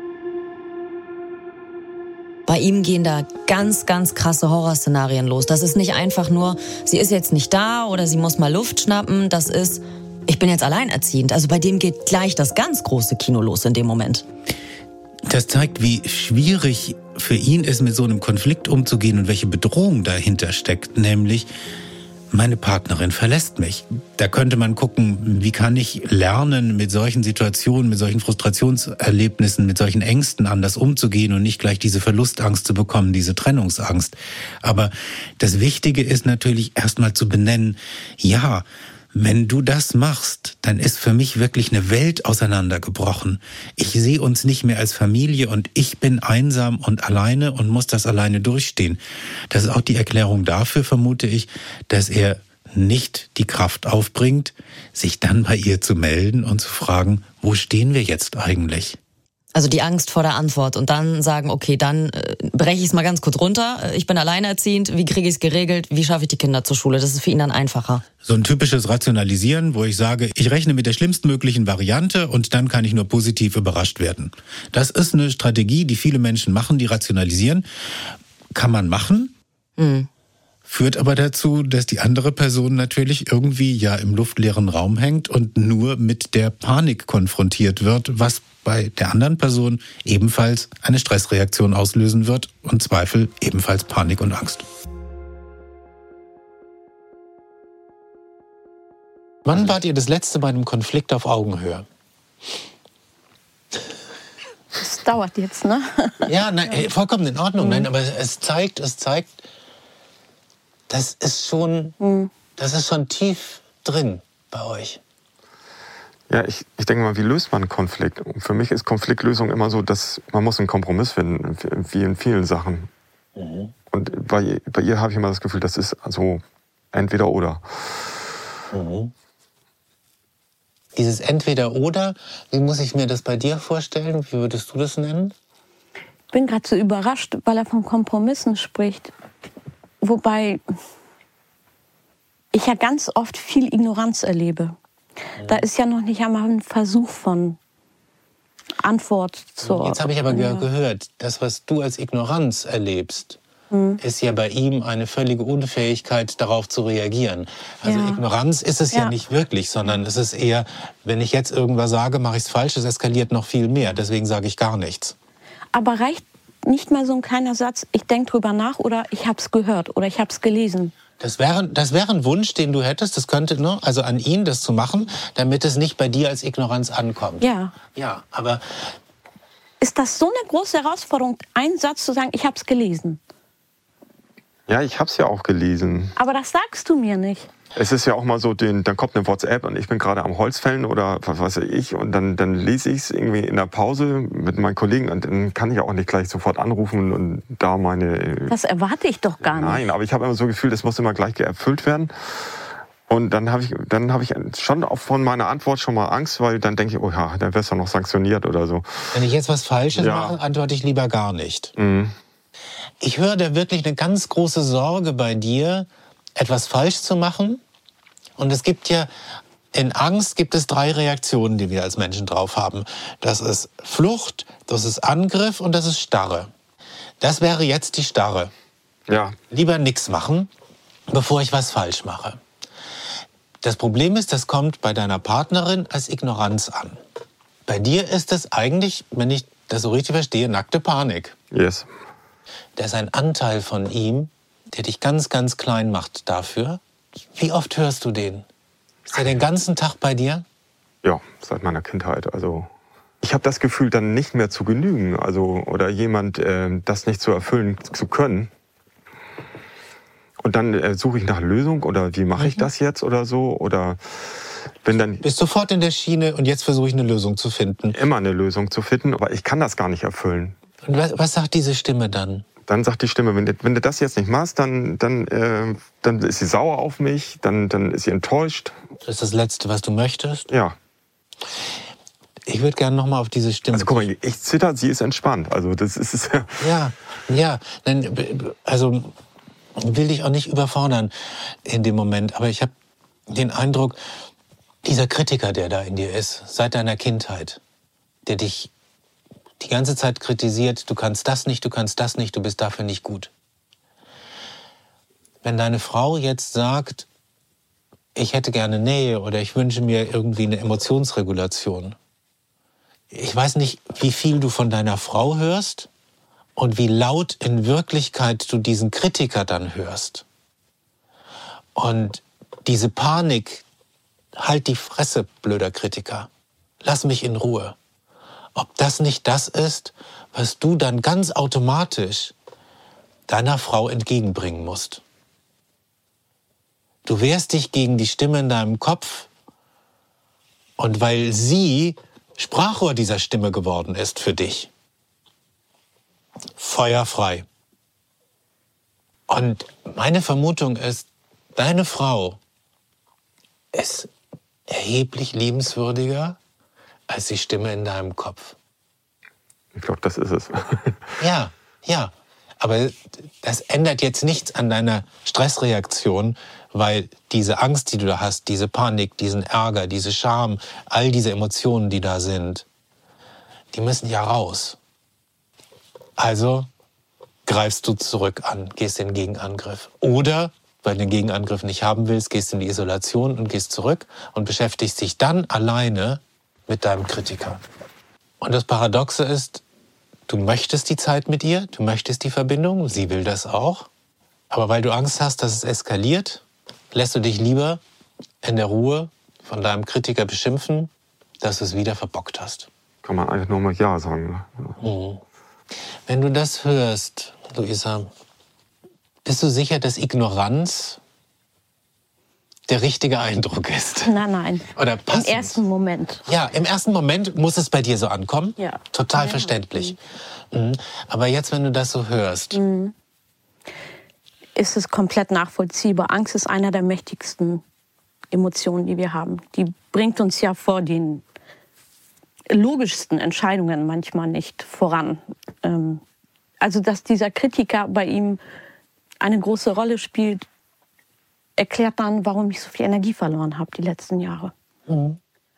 B: Bei ihm gehen da ganz, ganz krasse Horrorszenarien los. Das ist nicht einfach nur, sie ist jetzt nicht da oder sie muss mal Luft schnappen. Das ist, ich bin jetzt alleinerziehend. Also bei dem geht gleich das ganz große Kino los in dem Moment.
C: Das zeigt, wie schwierig für ihn ist, mit so einem Konflikt umzugehen und welche Bedrohung dahinter steckt. Nämlich, meine Partnerin verlässt mich. Da könnte man gucken, wie kann ich lernen, mit solchen Situationen, mit solchen Frustrationserlebnissen, mit solchen Ängsten anders umzugehen und nicht gleich diese Verlustangst zu bekommen, diese Trennungsangst. Aber das Wichtige ist natürlich erstmal zu benennen, ja, wenn du das machst, dann ist für mich wirklich eine Welt auseinandergebrochen. Ich sehe uns nicht mehr als Familie und ich bin einsam und alleine und muss das alleine durchstehen. Das ist auch die Erklärung dafür, vermute ich, dass er nicht die Kraft aufbringt, sich dann bei ihr zu melden und zu fragen, wo stehen wir jetzt eigentlich?
B: Also die Angst vor der Antwort und dann sagen, okay, dann äh, breche ich es mal ganz kurz runter. Ich bin alleinerziehend, wie kriege ich es geregelt? Wie schaffe ich die Kinder zur Schule? Das ist für ihn dann einfacher.
C: So ein typisches Rationalisieren, wo ich sage, ich rechne mit der schlimmstmöglichen Variante und dann kann ich nur positiv überrascht werden. Das ist eine Strategie, die viele Menschen machen, die rationalisieren. Kann man machen. Mhm. Führt aber dazu, dass die andere Person natürlich irgendwie ja im luftleeren Raum hängt und nur mit der Panik konfrontiert wird, was bei der anderen Person ebenfalls eine Stressreaktion auslösen wird und Zweifel ebenfalls Panik und Angst. Wann wart ihr das letzte bei einem Konflikt auf Augenhöhe?
E: Das dauert jetzt, ne?
C: Ja, nein, vollkommen in Ordnung. Mhm. Nein, aber es zeigt, es zeigt, das ist schon, mhm. das ist schon tief drin bei euch.
D: Ja, ich, ich denke mal, wie löst man einen Konflikt? Für mich ist Konfliktlösung immer so, dass man muss einen Kompromiss finden, wie in vielen Sachen. Mhm. Und bei, bei ihr habe ich immer das Gefühl, das ist also entweder oder.
C: Mhm. Dieses Entweder-Oder, wie muss ich mir das bei dir vorstellen? Wie würdest du das nennen?
E: Ich bin gerade so überrascht, weil er von Kompromissen spricht. Wobei ich ja ganz oft viel Ignoranz erlebe. Da ist ja noch nicht einmal ein Versuch von Antwort zur...
C: Jetzt habe ich aber ja. gehört, das, was du als Ignoranz erlebst, mhm. ist ja bei ihm eine völlige Unfähigkeit, darauf zu reagieren. Also
E: ja.
C: Ignoranz ist es ja.
E: ja
C: nicht wirklich, sondern es ist eher, wenn ich jetzt irgendwas sage, mache ich es falsch, es eskaliert noch viel mehr. Deswegen sage ich gar nichts.
E: Aber reicht nicht mal so ein kleiner Satz, ich denke drüber nach oder ich habe es gehört oder ich habe es gelesen?
C: Das wäre, das wäre ein Wunsch, den du hättest, das könnte, ne, also an ihn das zu machen, damit es nicht bei dir als Ignoranz ankommt.
E: Ja.
C: Ja, aber...
E: Ist das so eine große Herausforderung, einen Satz zu sagen, ich habe es gelesen?
D: Ja, ich habe es ja auch gelesen.
E: Aber das sagst du mir nicht.
D: Es ist ja auch mal so, den, dann kommt eine WhatsApp und ich bin gerade am Holzfällen oder was weiß ich und dann, dann lese ich es irgendwie in der Pause mit meinen Kollegen und dann kann ich auch nicht gleich sofort anrufen und da meine...
E: Das erwarte ich doch gar nicht.
D: Nein, aber ich habe immer so ein Gefühl, das muss immer gleich erfüllt werden. Und dann habe ich, dann habe ich schon auch von meiner Antwort schon mal Angst, weil dann denke ich, oh ja, dann wirst du noch sanktioniert oder so.
C: Wenn ich jetzt was Falsches
D: ja.
C: mache, antworte ich lieber gar nicht.
D: Mhm.
C: Ich höre da wirklich eine ganz große Sorge bei dir, etwas falsch zu machen. Und es gibt ja, in Angst gibt es drei Reaktionen, die wir als Menschen drauf haben. Das ist Flucht, das ist Angriff und das ist Starre. Das wäre jetzt die Starre.
D: Ja.
C: Lieber nichts machen, bevor ich was falsch mache. Das Problem ist, das kommt bei deiner Partnerin als Ignoranz an. Bei dir ist es eigentlich, wenn ich das so richtig verstehe, nackte Panik.
D: Yes.
C: Da ist ein Anteil von ihm, der dich ganz, ganz klein macht dafür. Wie oft hörst du den? Ist er den ganzen Tag bei dir?
D: Ja, seit meiner Kindheit. Also ich habe das Gefühl, dann nicht mehr zu genügen, also oder jemand äh, das nicht zu erfüllen zu können. Und dann äh, suche ich nach einer Lösung oder wie mache ich
C: Mhm.
D: das jetzt oder so oder bin dann
C: Bist sofort in der Schiene und jetzt versuche ich eine Lösung zu finden.
D: immer eine Lösung zu finden, aber ich kann das gar nicht erfüllen.
C: Und was, was sagt diese Stimme dann?
D: Dann sagt die Stimme, wenn du, wenn du das jetzt nicht machst, dann, dann, äh, dann ist sie sauer auf mich, dann, dann ist sie enttäuscht.
C: Das ist das Letzte, was du möchtest.
D: Ja.
C: Ich würde gerne noch mal auf diese Stimme.
D: Also guck mal, ich zitter, sie ist entspannt. Also das ist es.
C: Ja, ja. Denn, also will dich auch nicht überfordern in dem Moment. Aber ich habe den Eindruck, dieser Kritiker, der da in dir ist, seit deiner Kindheit, der dich die ganze Zeit kritisiert, du kannst das nicht, du kannst das nicht, du bist dafür nicht gut. Wenn deine Frau jetzt sagt, ich hätte gerne Nähe oder ich wünsche mir irgendwie eine Emotionsregulation. Ich weiß nicht, wie viel du von deiner Frau hörst und wie laut in Wirklichkeit du diesen Kritiker dann hörst. Und diese Panik, halt die Fresse, blöder Kritiker, lass mich in Ruhe. Ob das nicht das ist, was du dann ganz automatisch deiner Frau entgegenbringen musst. Du wehrst dich gegen die Stimme in deinem Kopf und weil sie Sprachrohr dieser Stimme geworden ist für dich, feuerfrei. Und meine Vermutung ist, deine Frau ist erheblich liebenswürdiger als die Stimme in deinem Kopf.
D: Ich glaube, das ist es.
C: Ja, ja. Aber das ändert jetzt nichts an deiner Stressreaktion, weil diese Angst, die du da hast, diese Panik, diesen Ärger, diese Scham, all diese Emotionen, die da sind, die müssen ja raus. Also greifst du zurück an, gehst in den Gegenangriff. Oder, weil du den Gegenangriff nicht haben willst, gehst in die Isolation und gehst zurück und beschäftigst dich dann alleine mit deinem Kritiker. Und das Paradoxe ist, du möchtest die Zeit mit ihr, du möchtest die Verbindung, sie will das auch. Aber weil du Angst hast, dass es eskaliert, lässt du dich lieber in der Ruhe von deinem Kritiker beschimpfen, dass du es wieder verbockt hast.
D: Kann man eigentlich nur mal Ja sagen.
C: Mhm. Wenn du das hörst, Luisa, bist du sicher, dass Ignoranz der richtige Eindruck ist?
E: Nein, nein.
C: Oder passend?
E: Im ersten Moment.
C: Ja, im ersten Moment muss es bei dir so ankommen.
E: Ja.
C: Total
E: Ja.
C: verständlich. Mhm. Aber jetzt, wenn du das so hörst.
E: Mhm. Ist es komplett nachvollziehbar. Angst ist einer der mächtigsten Emotionen, die wir haben. Die bringt uns ja vor den logischsten Entscheidungen manchmal nicht voran. Ähm, also, dass dieser Kritiker bei ihm eine große Rolle spielt, erklärt dann, warum ich so viel Energie verloren habe die letzten Jahre.
C: Mhm.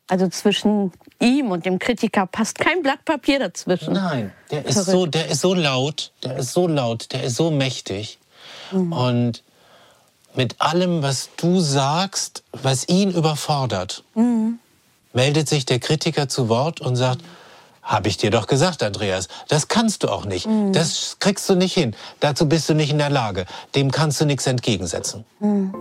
E: Also zwischen ihm und dem Kritiker passt kein Blatt Papier dazwischen.
C: Nein, der ist so, der ist so laut, der ist so laut, der ist so mächtig. Mhm. Und mit allem, was du sagst, was ihn überfordert, mhm. meldet sich der Kritiker zu Wort und sagt, habe ich dir doch gesagt, Andreas, das kannst du auch nicht. Mhm. Das kriegst du nicht hin. Dazu bist du nicht in der Lage. Dem kannst du nichts entgegensetzen. Mhm.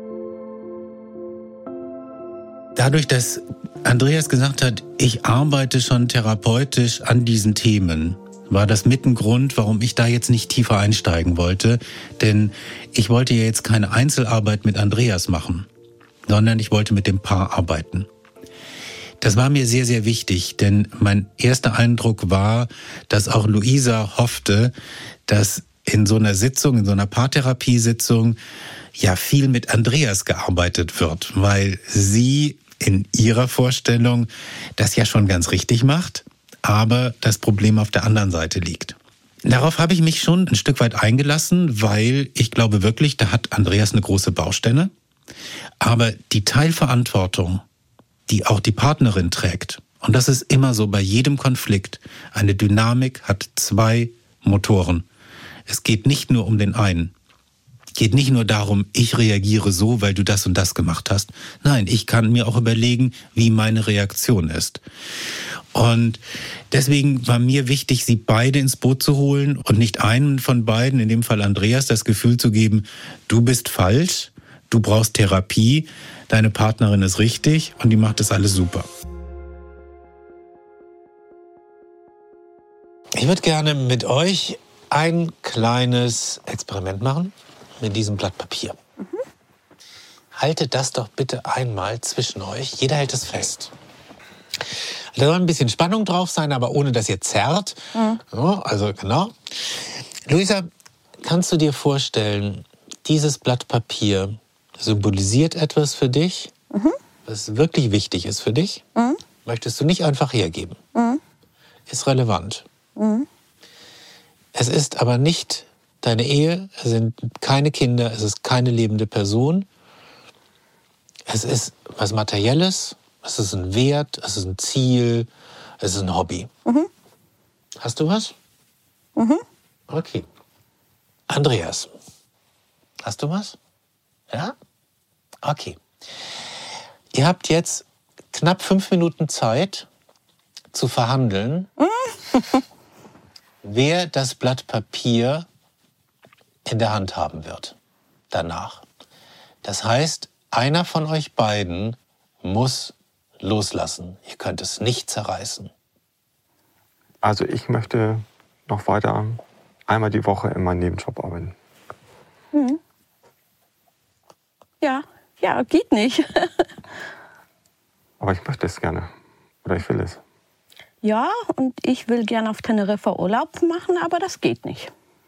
C: Dadurch, dass Andreas gesagt hat, ich arbeite schon therapeutisch an diesen Themen, war das mit ein Grund, warum ich da jetzt nicht tiefer einsteigen wollte. Denn ich wollte ja jetzt keine Einzelarbeit mit Andreas machen, sondern ich wollte mit dem Paar arbeiten. Das war mir sehr, sehr wichtig, denn mein erster Eindruck war, dass auch Luisa hoffte, dass in so einer Sitzung, in so einer Paartherapiesitzung ja viel mit Andreas gearbeitet wird, weil sie in ihrer Vorstellung das ja schon ganz richtig macht, aber das Problem auf der anderen Seite liegt. Darauf habe ich mich schon ein Stück weit eingelassen, weil ich glaube wirklich, da hat Andreas eine große Baustelle. Aber die Teilverantwortung, die auch die Partnerin trägt, und das ist immer so bei jedem Konflikt, eine Dynamik hat zwei Motoren. Es geht nicht nur um den einen. Geht nicht nur darum, ich reagiere so, weil du das und das gemacht hast. Nein, ich kann mir auch überlegen, wie meine Reaktion ist. Und deswegen war mir wichtig, sie beide ins Boot zu holen und nicht einen von beiden, in dem Fall Andreas, das Gefühl zu geben, du bist falsch, du brauchst Therapie, deine Partnerin ist richtig und die macht das alles super. Ich würde gerne mit euch ein kleines Experiment machen. Mit diesem Blatt Papier. Mhm. Haltet das doch bitte einmal zwischen euch. Jeder hält es fest. Da soll ein bisschen Spannung drauf sein, aber ohne dass ihr zerrt. Mhm. So, also genau. Luisa, kannst du dir vorstellen, dieses Blatt Papier symbolisiert etwas für dich, mhm. was wirklich wichtig ist für dich? Mhm. Möchtest du nicht einfach hergeben? Mhm. Ist relevant. Mhm. Es ist aber nicht deine Ehe, es sind keine Kinder, es ist keine lebende Person. Es ist was Materielles, es ist ein Wert, es ist ein Ziel, es ist ein Hobby. Mhm. Hast du was? Mhm. Okay. Andreas, hast du was? Ja? Okay. Ihr habt jetzt knapp fünf Minuten Zeit zu verhandeln, mhm. wer das Blatt Papier in der Hand haben wird danach. Das heißt, einer von euch beiden muss loslassen. Ihr könnt es nicht zerreißen.
D: Also ich möchte noch weiter einmal die Woche in meinem Nebenjob arbeiten.
E: Hm. Ja, ja, geht nicht.
D: Aber ich möchte es gerne. Oder ich will es.
E: Ja, und ich will gerne auf Teneriffa Urlaub machen, aber das geht nicht.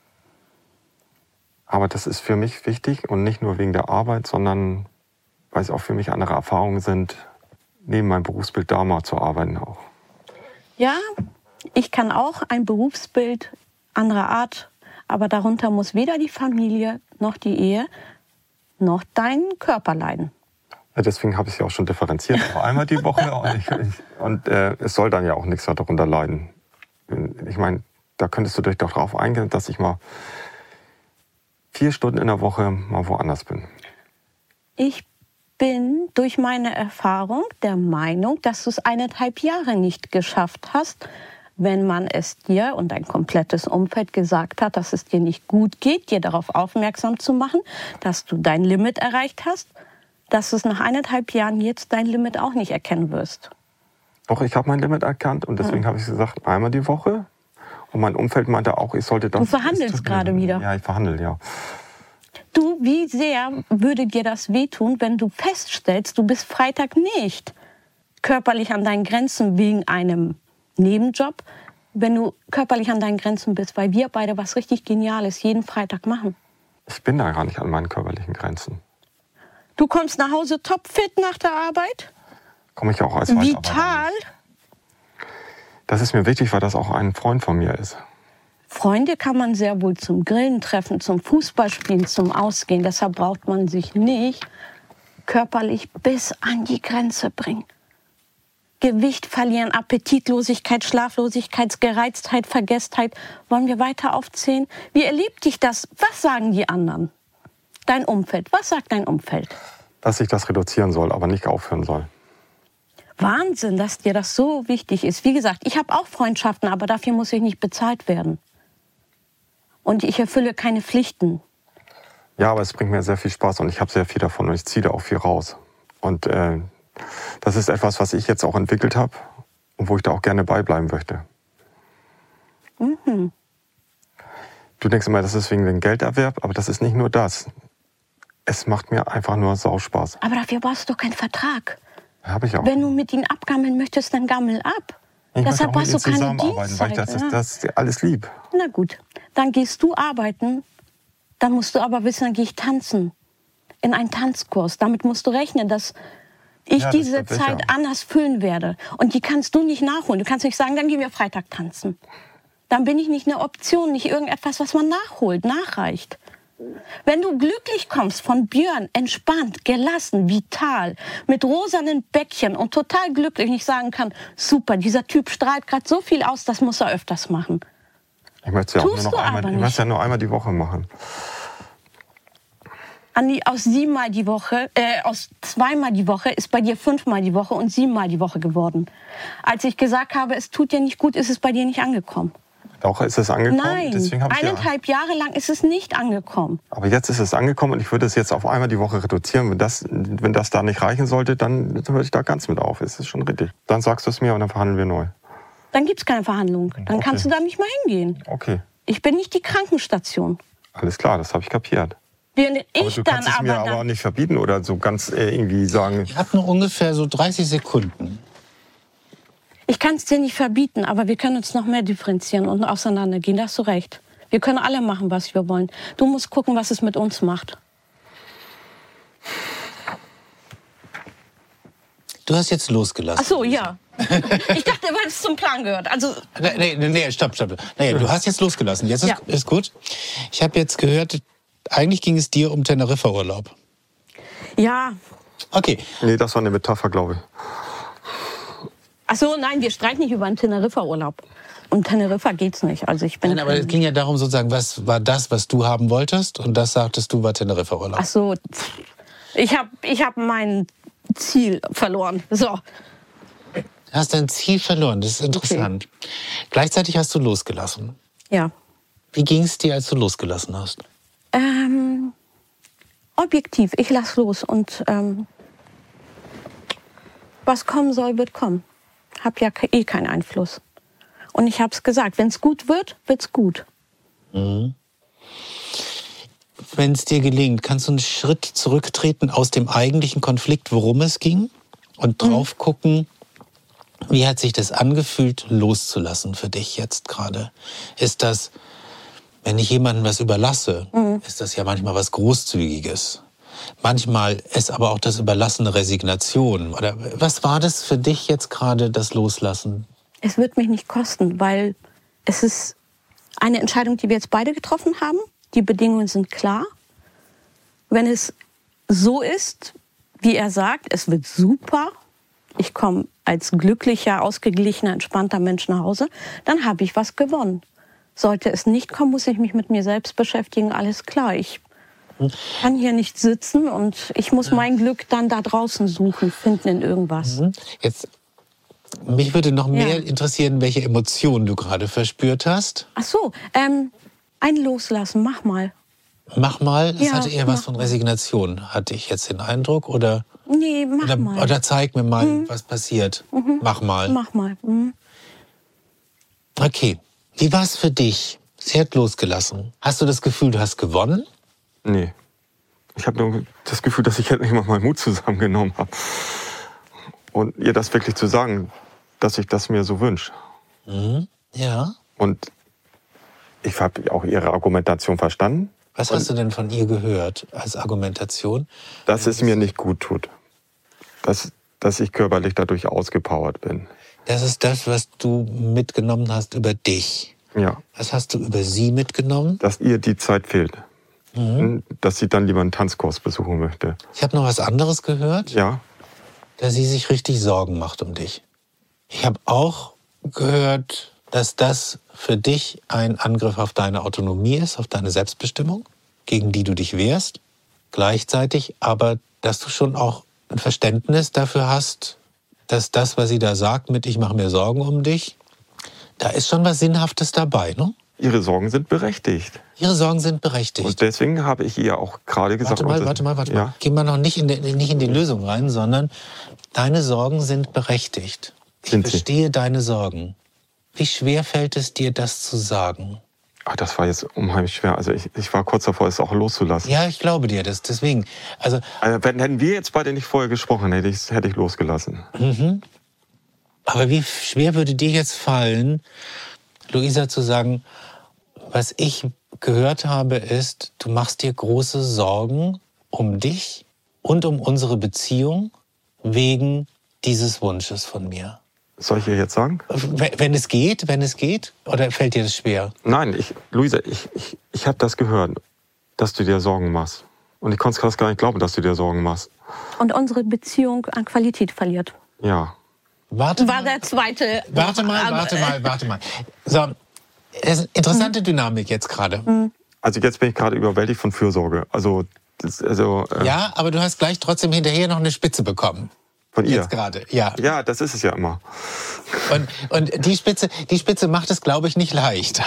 D: Aber das ist für mich wichtig und nicht nur wegen der Arbeit, sondern weil es auch für mich andere Erfahrungen sind, neben meinem Berufsbild da mal zu arbeiten auch.
E: Ja, ich kann auch ein Berufsbild anderer Art, aber darunter muss weder die Familie noch die Ehe noch dein Körper leiden.
D: Ja, deswegen habe ich es ja auch schon differenziert, auch einmal die Woche. Und, ich, ich, und äh, es soll dann ja auch nichts mehr darunter leiden. Ich meine, da könntest du dich doch drauf eingehen, dass ich mal vier Stunden in der Woche mal woanders bin.
E: Ich bin durch meine Erfahrung der Meinung, dass du es eineinhalb Jahre nicht geschafft hast, wenn man es dir und dein komplettes Umfeld gesagt hat, dass es dir nicht gut geht, dir darauf aufmerksam zu machen, dass du dein Limit erreicht hast, dass du es nach eineinhalb Jahren jetzt dein Limit auch nicht erkennen wirst.
D: Doch, ich habe mein Limit erkannt und deswegen hm. habe ich gesagt, einmal die Woche. Und mein Umfeld meinte auch, ich sollte das...
E: Du verhandelst gerade wieder.
D: Ja, ich verhandle, ja.
E: Du, wie sehr würde dir das wehtun, wenn du feststellst, du bist Freitag nicht körperlich an deinen Grenzen wegen einem Nebenjob, wenn du körperlich an deinen Grenzen bist, weil wir beide was richtig Geniales jeden Freitag machen.
D: Ich bin da gar nicht an meinen körperlichen Grenzen.
E: Du kommst nach Hause topfit nach der Arbeit?
D: Komme ich auch als
E: Vital?
D: Das ist mir wichtig, weil das auch ein Freund von mir ist.
E: Freunde kann man sehr wohl zum Grillen treffen, zum Fußballspielen, zum Ausgehen. Deshalb braucht man sich nicht körperlich bis an die Grenze bringen. Gewicht verlieren, Appetitlosigkeit, Schlaflosigkeit, Gereiztheit, Vergesstheit. Wollen wir weiter aufzählen? Wie erlebt dich das? Was sagen die anderen? Dein Umfeld. Was sagt dein Umfeld?
D: Dass ich das reduzieren soll, aber nicht aufhören soll.
E: Wahnsinn, dass dir das so wichtig ist. Wie gesagt, ich habe auch Freundschaften, aber dafür muss ich nicht bezahlt werden. Und ich erfülle keine Pflichten.
D: Ja, aber es bringt mir sehr viel Spaß und ich habe sehr viel davon und ich ziehe da auch viel raus. Und äh, das ist etwas, was ich jetzt auch entwickelt habe und wo ich da auch gerne beibleiben möchte.
E: Mhm.
D: Du denkst immer, das ist wegen dem Gelderwerb, aber das ist nicht nur das. Es macht mir einfach nur Sauspaß.
E: Aber dafür brauchst du doch keinen Vertrag.
D: Habe ich auch.
E: Wenn du mit ihnen abgammeln möchtest, dann gammel ab.
D: Ich
E: Deshalb
D: möchte auch mit
E: brauchst du
D: ihnen
E: keine
D: zusammenarbeiten, weil ich
E: Dienstzeit.
D: das, das, das ist alles lieb.
E: Na gut, dann gehst du arbeiten. Dann musst du aber wissen, dann gehe ich tanzen. In einen Tanzkurs. Damit musst du rechnen, dass ich
D: Ja, das
E: diese
D: wird sicher.
E: Zeit anders füllen werde. Und die kannst du nicht nachholen. Du kannst nicht sagen, dann gehen wir Freitag tanzen. Dann bin ich nicht eine Option, nicht irgendetwas, was man nachholt, nachreicht. Wenn du glücklich kommst von Björn, entspannt, gelassen, vital, mit rosanen Bäckchen und total glücklich, nicht sagen kann, super, dieser Typ strahlt gerade so viel aus, das muss er öfters machen.
D: Ich möchte es ja auch
E: Tust
D: nur
E: du
D: noch einmal,
E: aber
D: ich möchte
E: nicht.
D: ja nur einmal die Woche machen.
E: Andi, aus siebenmal die Woche, äh, aus zweimal die Woche ist bei dir fünfmal die Woche und siebenmal die Woche geworden. Als ich gesagt habe, es tut dir nicht gut, ist es bei dir nicht angekommen.
D: Doch, ist es angekommen.
E: Nein,
D: Deswegen habe ich ja,
E: eineinhalb Jahre lang ist es nicht angekommen.
D: aber jetzt ist es angekommen und ich würde es jetzt auf einmal die Woche reduzieren. Wenn das, wenn das da nicht reichen sollte, dann höre ich da ganz mit auf. Es ist schon richtig. Dann sagst du es mir und dann verhandeln wir neu.
E: Dann gibt es keine Verhandlung. Dann
D: Okay.
E: kannst du da nicht mehr hingehen.
D: Okay,
E: Ich bin nicht die Krankenstation.
D: alles klar, das habe ich kapiert.
E: Wenn
D: Aber
E: ich
D: du
E: dann
D: kannst es
E: aber,
D: mir
E: dann,
D: aber nicht verbieten oder so ganz äh, irgendwie sagen,
C: Ich habe nur ungefähr so dreißig Sekunden.
E: ich kann es dir nicht verbieten, aber wir können uns noch mehr differenzieren und auseinandergehen. Da hast du recht. Wir können alle machen, was wir wollen. Du musst gucken, was es mit uns macht.
C: Du hast jetzt losgelassen.
E: Ach so, ja. Ich dachte, weil es zum Plan gehört. Also,
C: Nee, nee, nee, stopp, stopp. Nee, du hast jetzt losgelassen. Jetzt ist,
E: Ja.
C: ist gut. Ich habe jetzt gehört, eigentlich ging es dir um Teneriffa-Urlaub.
E: ja.
C: Okay,
D: nee, das war eine Metapher, glaube ich.
E: Ach so, nein, wir streiten nicht über einen Teneriffa-Urlaub. Um Teneriffa geht's nicht. Also ich bin
C: nein, aber es ging ja darum sozusagen, was war das, was du haben wolltest? Und das sagtest du, war Teneriffa-Urlaub.
E: Ach so, ich habe ich hab mein Ziel verloren. So.
C: Du hast dein Ziel verloren, das ist interessant. Gleichzeitig hast du losgelassen.
E: Ja.
C: Wie ging es dir, als du losgelassen hast?
E: Ähm, objektiv, ich lass los und ähm, was kommen soll, wird kommen. Hab ja ke- eh keinen Einfluss. Und ich hab's gesagt, wenn's gut wird, wird's gut.
C: Wenn es dir gelingt, kannst du einen Schritt zurücktreten aus dem eigentlichen Konflikt, worum es ging, und drauf gucken, wie hat sich das angefühlt, loszulassen für dich jetzt gerade? Ist das, wenn ich jemandem was überlasse, ist das ja manchmal was Großzügiges. Manchmal ist aber auch das Überlassen eine Resignation. Oder was war das für dich jetzt gerade, das Loslassen?
E: Es wird mich nicht kosten, weil es ist eine Entscheidung, die wir jetzt beide getroffen haben. Die Bedingungen sind klar. Wenn es so ist, wie er sagt, es wird super, ich komme als glücklicher, ausgeglichener, entspannter Mensch nach Hause, dann habe ich was gewonnen. Sollte es nicht kommen, muss ich mich mit mir selbst beschäftigen, alles klar. Ich kann hier nicht sitzen und ich muss mein Glück dann da draußen suchen, finden in irgendwas.
C: Jetzt, mich würde noch mehr
E: Ja.
C: interessieren, welche Emotionen du gerade verspürt hast.
E: Ach so, ähm, ein Loslassen, mach mal.
C: Mach mal, das
E: Ja,
C: hatte eher was
E: mach
C: von Resignation, hatte ich jetzt den Eindruck. Oder,
E: Nee, mach
C: oder,
E: mal.
C: oder zeig mir mal, was passiert. Mach mal.
E: Mach mal. Mhm.
C: Okay, wie war es für dich? Sie hat losgelassen. Hast du das Gefühl, du hast gewonnen?
D: Nee. Ich habe nur das Gefühl, dass ich endlich mal meinen Mut zusammengenommen habe. Und ihr das wirklich zu sagen, dass ich das mir so wünsche.
C: Ja.
D: Und ich habe auch ihre Argumentation verstanden,
C: Was hast du denn von ihr gehört als Argumentation?
D: dass es mir nicht gut tut. Dass, dass ich körperlich dadurch ausgepowert bin.
C: Das ist das, was du mitgenommen hast über dich.
D: Ja,
C: Was hast du über sie mitgenommen?
D: dass ihr die Zeit fehlt. Dass sie dann lieber einen Tanzkurs besuchen möchte.
C: Ich habe noch was anderes gehört,
D: Ja,
C: dass sie sich richtig Sorgen macht um dich. Ich habe auch gehört, dass das für dich ein Angriff auf deine Autonomie ist, auf deine Selbstbestimmung, gegen die du dich wehrst. Gleichzeitig aber, dass du schon auch ein Verständnis dafür hast, dass das, was sie da sagt mit ich mache mir Sorgen um dich, da ist schon was Sinnhaftes dabei, ne?
D: Ihre Sorgen sind berechtigt.
C: Ihre Sorgen sind berechtigt.
D: Und deswegen habe ich ihr auch gerade gesagt...
C: Warte mal, warte mal, warte
D: ja?
C: mal. Gehen wir noch nicht in, die, nicht in die Lösung rein, sondern deine Sorgen sind berechtigt. Ich
D: sind
C: verstehe
D: sie?
C: deine Sorgen. Wie schwer fällt es dir, das zu sagen?
D: Ach, das war jetzt unheimlich schwer. Also ich, ich war kurz davor, es auch loszulassen.
C: Ja, ich glaube dir das. Deswegen. Also,
D: also wenn, hätten wir jetzt beide nicht vorher gesprochen, hätte ich, hätte ich losgelassen.
C: Mhm. Aber wie schwer würde dir jetzt fallen, Luisa, zu sagen, was ich gehört habe, ist, du machst dir große Sorgen um dich und um unsere Beziehung wegen dieses Wunsches von mir.
D: Soll ich ihr jetzt sagen?
C: Wenn es geht, wenn es geht, oder fällt dir das schwer?
D: Nein, ich, Luisa, ich, ich, ich habe das gehört, dass du dir Sorgen machst. Und ich konnte es fast gar nicht glauben, dass du dir Sorgen machst.
E: Und unsere Beziehung an Qualität verliert.
D: Ja.
C: Warte
E: War
C: mal.
E: der zweite.
C: Warte mal, warte mal, warte mal. So, das ist eine interessante Dynamik jetzt gerade.
D: Also jetzt bin ich gerade überwältigt von Fürsorge. Also, das, also äh,
C: Ja, aber du hast gleich trotzdem hinterher noch eine Spitze bekommen.
D: von ihr.
C: Jetzt gerade, ja.
D: Ja, das ist es ja immer.
C: Und, und die Spitze, die Spitze macht es, glaube ich, nicht leicht.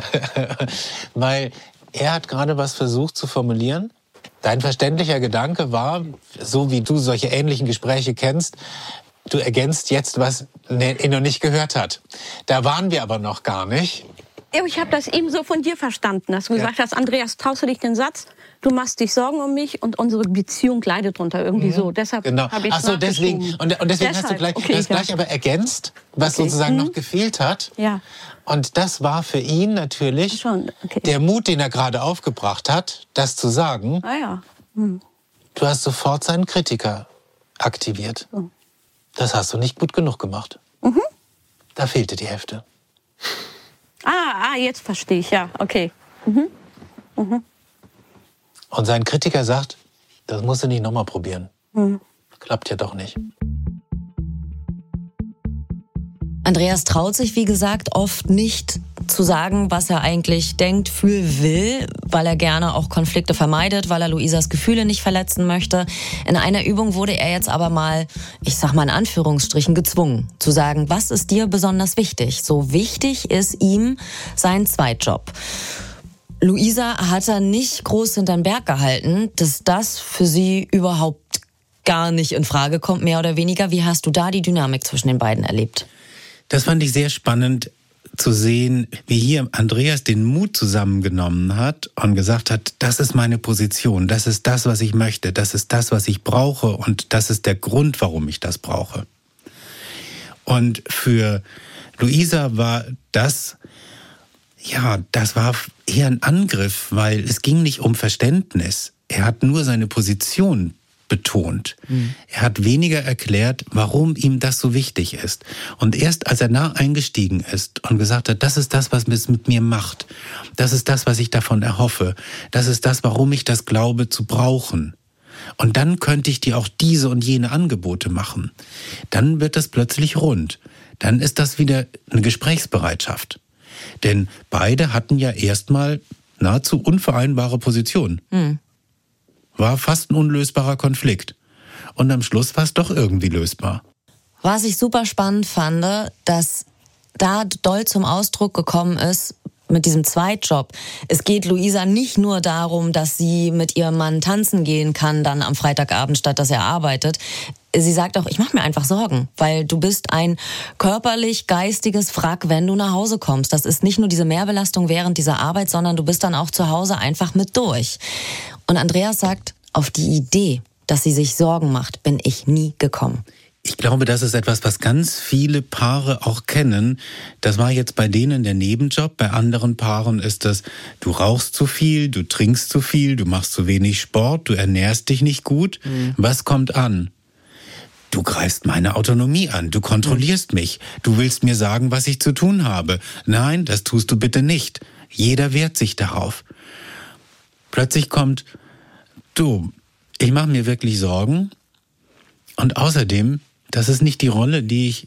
C: Weil er hat gerade was versucht zu formulieren. Dein verständlicher Gedanke war, so wie du solche ähnlichen Gespräche kennst, du ergänzt jetzt, was er noch nicht gehört hat. Da waren wir aber noch gar nicht.
E: Ich habe das eben so von dir verstanden, dass du
C: Ja.
E: gesagt hast, Andreas, traust du dich den Satz, du machst dich Sorgen um mich und unsere Beziehung leidet drunter irgendwie so. Deshalb
C: Genau.
E: habe ich
C: Ach so, deswegen, und, und deswegen hast du
E: Deshalb,
C: gleich,
E: okay,
C: du hast
E: ja.
C: gleich aber ergänzt, was
E: Okay.
C: sozusagen
E: Mhm.
C: noch gefehlt hat.
E: Ja.
C: Und das war für ihn natürlich
E: Schon, okay.
C: der Mut, den er gerade aufgebracht hat, das zu sagen.
E: Ah ja. Hm.
C: Du hast sofort seinen Kritiker aktiviert.
E: Oh.
C: Das hast du nicht gut genug gemacht.
E: Mhm.
C: Da fehlte die Hälfte.
E: Ah, ah, jetzt verstehe ich, ja, okay. Mhm. Mhm.
C: Und sein Kritiker sagt, das musst du nicht nochmal probieren.
E: Mhm.
C: Klappt ja doch nicht.
B: Andreas traut sich, wie gesagt, oft nicht zu sagen, was er eigentlich denkt, fühlt, will, weil er gerne auch Konflikte vermeidet, weil er Luisas Gefühle nicht verletzen möchte. In einer Übung wurde er jetzt aber mal, ich sag mal in Anführungsstrichen, gezwungen zu sagen, was ist dir besonders wichtig? So wichtig ist ihm sein Zweitjob. Luisa hat er nicht groß hinterm Berg gehalten, dass das für sie überhaupt gar nicht in Frage kommt, mehr oder weniger. Wie hast du da die Dynamik zwischen den beiden erlebt?
C: Das fand ich sehr spannend zu sehen, wie hier Andreas den Mut zusammengenommen hat und gesagt hat, das ist meine Position, das ist das, was ich möchte, das ist das, was ich brauche und das ist der Grund, warum ich das brauche. Und für Luisa war das, ja, das war eher ein Angriff, weil es ging nicht um Verständnis. Er hat nur seine Position betont. Mhm. Er hat weniger erklärt, warum ihm das so wichtig ist. Und erst als er nah eingestiegen ist und gesagt hat, das ist das, was es mit mir macht, das ist das, was ich davon erhoffe, das ist das, warum ich das glaube zu brauchen. Und dann könnte ich dir auch diese und jene Angebote machen. Dann wird das plötzlich rund. Dann ist das wieder eine Gesprächsbereitschaft. Denn beide hatten ja erstmal nahezu unvereinbare Positionen. Mhm. War fast ein unlösbarer Konflikt. Und am Schluss war es doch irgendwie lösbar.
B: Was ich super spannend fand, dass da doll zum Ausdruck gekommen ist mit diesem Zweitjob. Es geht Luisa nicht nur darum, dass sie mit ihrem Mann tanzen gehen kann dann am Freitagabend, statt dass er arbeitet. Sie sagt auch, ich mache mir einfach Sorgen, weil du bist ein körperlich geistiges Wrack, wenn du nach Hause kommst. Das ist nicht nur diese Mehrbelastung während dieser Arbeit, sondern du bist dann auch zu Hause einfach mit durch. Und Andreas sagt, auf die Idee, dass sie sich Sorgen macht, bin ich nie gekommen.
C: Ich glaube, das ist etwas, was ganz viele Paare auch kennen. Das war jetzt bei denen der Nebenjob. Bei anderen Paaren ist das, du rauchst zu viel, du trinkst zu viel, du machst zu wenig Sport, du ernährst dich nicht gut. Mhm. Was kommt an? Du greifst meine Autonomie an, du kontrollierst mhm. mich, du willst mir sagen, was ich zu tun habe. Nein, das tust du bitte nicht. Jeder wehrt sich darauf. Plötzlich kommt, du, ich mache mir wirklich Sorgen und außerdem, das ist nicht die Rolle, die ich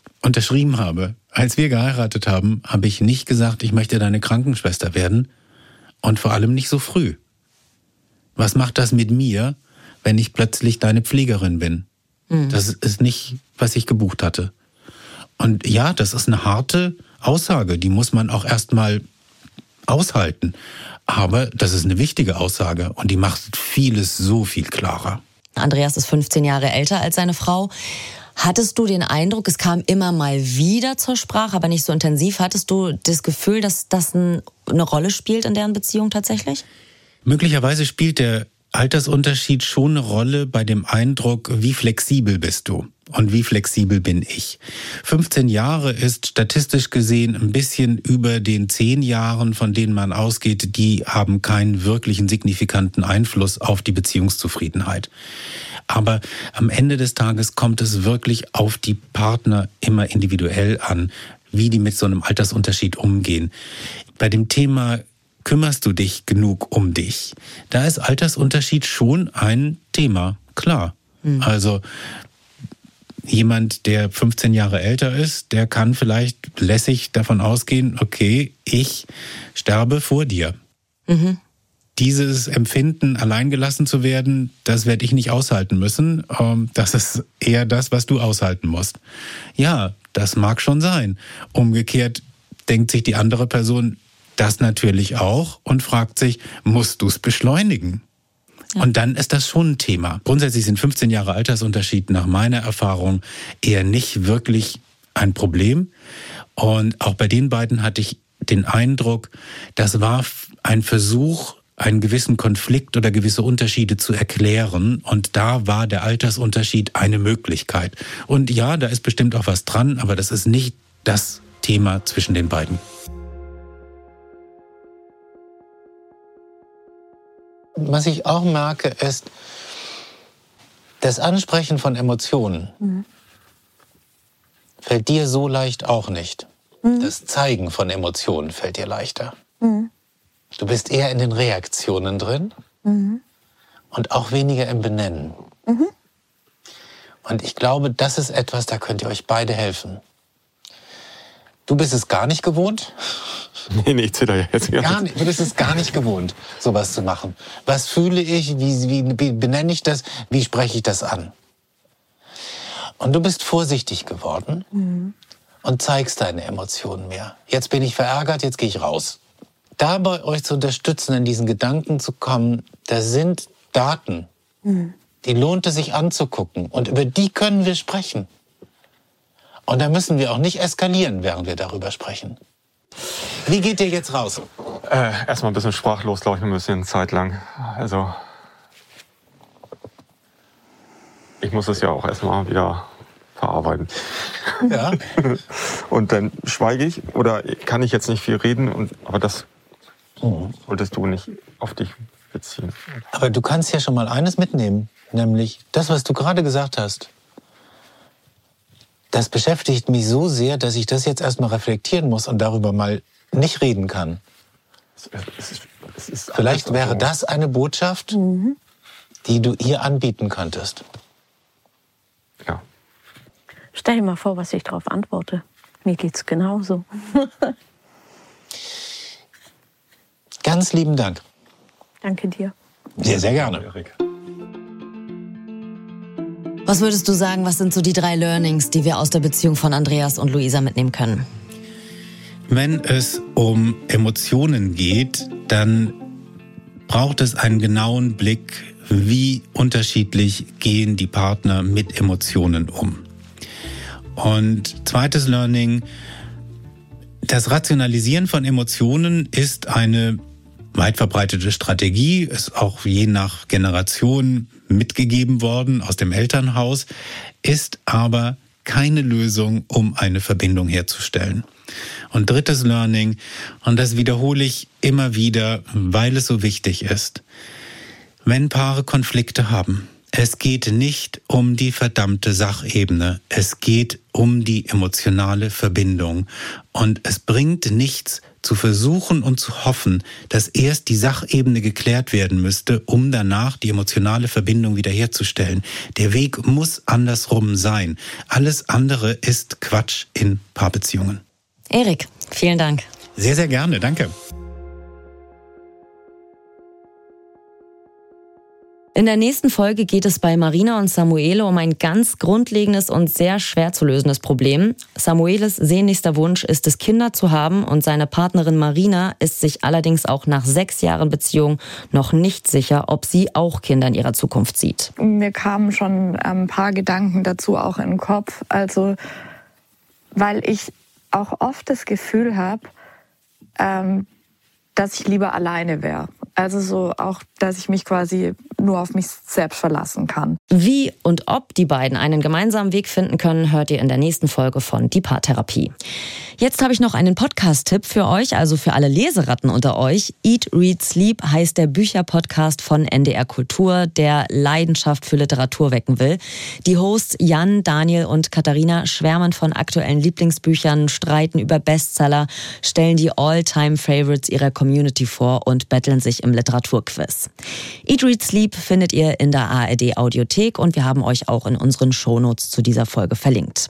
C: unterschrieben habe, als wir geheiratet haben, habe ich nicht gesagt, ich möchte deine Krankenschwester werden und vor allem nicht so früh. Was macht das mit mir, wenn ich plötzlich deine Pflegerin bin? Mhm. Das ist nicht, was ich gebucht hatte. Und ja, das ist eine harte Aussage, die muss man auch erstmal aushalten. Aber das ist eine wichtige Aussage und die macht vieles so viel klarer.
B: Andreas ist fünfzehn Jahre älter als seine Frau. Hattest du den Eindruck, es kam immer mal wieder zur Sprache, aber nicht so intensiv, hattest du das Gefühl, dass das eine Rolle spielt in deren Beziehung tatsächlich?
C: Möglicherweise spielt der Altersunterschied schon eine Rolle bei dem Eindruck, wie flexibel bist du und wie flexibel bin ich. fünfzehn Jahre ist statistisch gesehen ein bisschen über den zehn Jahren, von denen man ausgeht, die haben keinen wirklichen signifikanten Einfluss auf die Beziehungszufriedenheit. Aber am Ende des Tages kommt es wirklich auf die Partner immer individuell an, wie die mit so einem Altersunterschied umgehen. Bei dem Thema kümmerst du dich genug um dich? Da ist Altersunterschied schon ein Thema, klar. Mhm. Also jemand, der fünfzehn Jahre älter ist, der kann vielleicht lässig davon ausgehen, okay, ich sterbe vor dir. Mhm. Dieses Empfinden, alleingelassen zu werden, das werde ich nicht aushalten müssen. Das ist eher das, was du aushalten musst. Ja, das mag schon sein. Umgekehrt denkt sich die andere Person das natürlich auch und fragt sich, musst du es beschleunigen? Ja. Und dann ist das schon ein Thema. Grundsätzlich sind fünfzehn Jahre Altersunterschied nach meiner Erfahrung eher nicht wirklich ein Problem. Und auch bei den beiden hatte ich den Eindruck, das war ein Versuch, einen gewissen Konflikt oder gewisse Unterschiede zu erklären. Und da war der Altersunterschied eine Möglichkeit. Und ja, da ist bestimmt auch was dran, aber das ist nicht das Thema zwischen den beiden. Was ich auch merke, ist, das Ansprechen von Emotionen mhm. fällt dir so leicht auch nicht. Mhm. Das Zeigen von Emotionen fällt dir leichter. Mhm. Du bist eher in den Reaktionen drin mhm. und auch weniger im Benennen. Mhm. Und ich glaube, das ist etwas, da könnt ihr euch beide helfen. Du bist es gar nicht gewohnt.
D: Nee, nee, ich zitter ja jetzt
C: gar nicht. Du bist es gar nicht gewohnt, sowas zu machen. Was fühle ich? Wie, wie, wie benenne ich das? Wie spreche ich das an? Und du bist vorsichtig geworden mhm. und zeigst deine Emotionen mehr. Jetzt bin ich verärgert, jetzt gehe ich raus. Dabei euch zu unterstützen, in diesen Gedanken zu kommen, das sind Daten, mhm. die lohnt es sich anzugucken. Und über die können wir sprechen. Und da müssen wir auch nicht eskalieren, während wir darüber sprechen. Wie geht ihr jetzt raus?
D: Äh, erstmal ein bisschen sprachlos, glaube ich, ein bisschen Zeit lang. Also, ich muss es ja auch erstmal wieder verarbeiten.
C: Ja.
D: Und dann schweige ich oder kann ich jetzt nicht viel reden, und, aber das mhm. solltest du nicht auf dich beziehen.
C: Aber du kannst ja schon mal eines mitnehmen, nämlich das, was du gerade gesagt hast. Das beschäftigt mich so sehr, dass ich das jetzt erstmal reflektieren muss und darüber mal nicht reden kann. Es ist, es ist Vielleicht wäre so. Das eine Botschaft, mhm. die du ihr anbieten könntest.
D: Ja.
E: Stell dir mal vor, was ich darauf antworte. Mir geht's genauso.
C: Ganz lieben Dank.
E: Danke dir.
C: Sehr, sehr gerne.
D: Erik.
B: Was würdest du sagen, was sind so die drei Learnings, die wir aus der Beziehung von Andreas und Luisa mitnehmen können?
C: Wenn es um Emotionen geht, dann braucht es einen genauen Blick, wie unterschiedlich gehen die Partner mit Emotionen um. Und zweites Learning, das Rationalisieren von Emotionen ist eine weit verbreitete Strategie, ist auch je nach Generation mitgegeben worden aus dem Elternhaus, ist aber keine Lösung, um eine Verbindung herzustellen. Und drittes Learning, und das wiederhole ich immer wieder, weil es so wichtig ist, wenn Paare Konflikte haben, es geht nicht um die verdammte Sachebene, es geht um die emotionale Verbindung. Und es bringt nichts zu versuchen und zu hoffen, dass erst die Sachebene geklärt werden müsste, um danach die emotionale Verbindung wiederherzustellen. Der Weg muss andersrum sein. Alles andere ist Quatsch in Paarbeziehungen.
B: Erik, vielen Dank.
C: Sehr, sehr gerne. Danke.
B: In der nächsten Folge geht es bei Marina und Samuele um ein ganz grundlegendes und sehr schwer zu lösendes Problem. Samueles sehnlichster Wunsch ist es, Kinder zu haben, und seine Partnerin Marina ist sich allerdings auch nach sechs Jahren Beziehung noch nicht sicher, ob sie auch Kinder in ihrer Zukunft sieht.
F: Mir kamen schon ein paar Gedanken dazu auch in den Kopf, also weil ich auch oft das Gefühl habe, ähm, dass ich lieber alleine wäre. Also so auch, dass ich mich quasi nur auf mich selbst verlassen kann.
B: Wie und ob die beiden einen gemeinsamen Weg finden können, hört ihr in der nächsten Folge von Die Paartherapie. Jetzt habe ich noch einen Podcast-Tipp für euch, also für alle Leseratten unter euch. Eat, Read, Sleep heißt der Bücherpodcast von N D R Kultur, der Leidenschaft für Literatur wecken will. Die Hosts Jan, Daniel und Katharina schwärmen von aktuellen Lieblingsbüchern, streiten über Bestseller, stellen die All-Time-Favorites ihrer Community vor und betteln sich im Literaturquiz. Eat, Read, Sleep findet ihr in der A R D Audiothek und wir haben euch auch in unseren Shownotes zu dieser Folge verlinkt.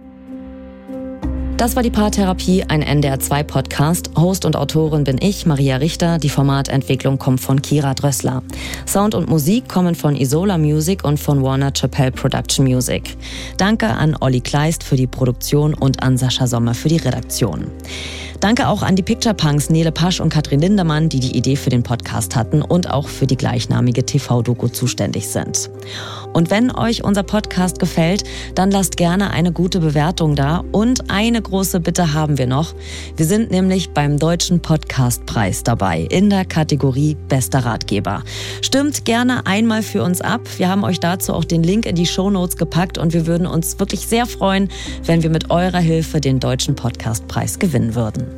B: Das war die Paartherapie, ein N D R zwei Podcast. Host und Autorin bin ich, Maria Richter. Die Formatentwicklung kommt von Kira Drössler. Sound und Musik kommen von Isola Music und von Warner Chappell Production Music. Danke an Olli Kleist für die Produktion und an Sascha Sommer für die Redaktion. Danke auch an die Picture Punks Nele Pasch und Katrin Lindemann, die die Idee für den Podcast hatten und auch für die gleichnamige T V-Doku zuständig sind. Und wenn euch unser Podcast gefällt, dann lasst gerne eine gute Bewertung da. Und eine große Bitte haben wir noch. Wir sind nämlich beim Deutschen Podcastpreis dabei in der Kategorie Bester Ratgeber. Stimmt gerne einmal für uns ab. Wir haben euch dazu auch den Link in die Shownotes gepackt und wir würden uns wirklich sehr freuen, wenn wir mit eurer Hilfe den Deutschen Podcastpreis gewinnen würden.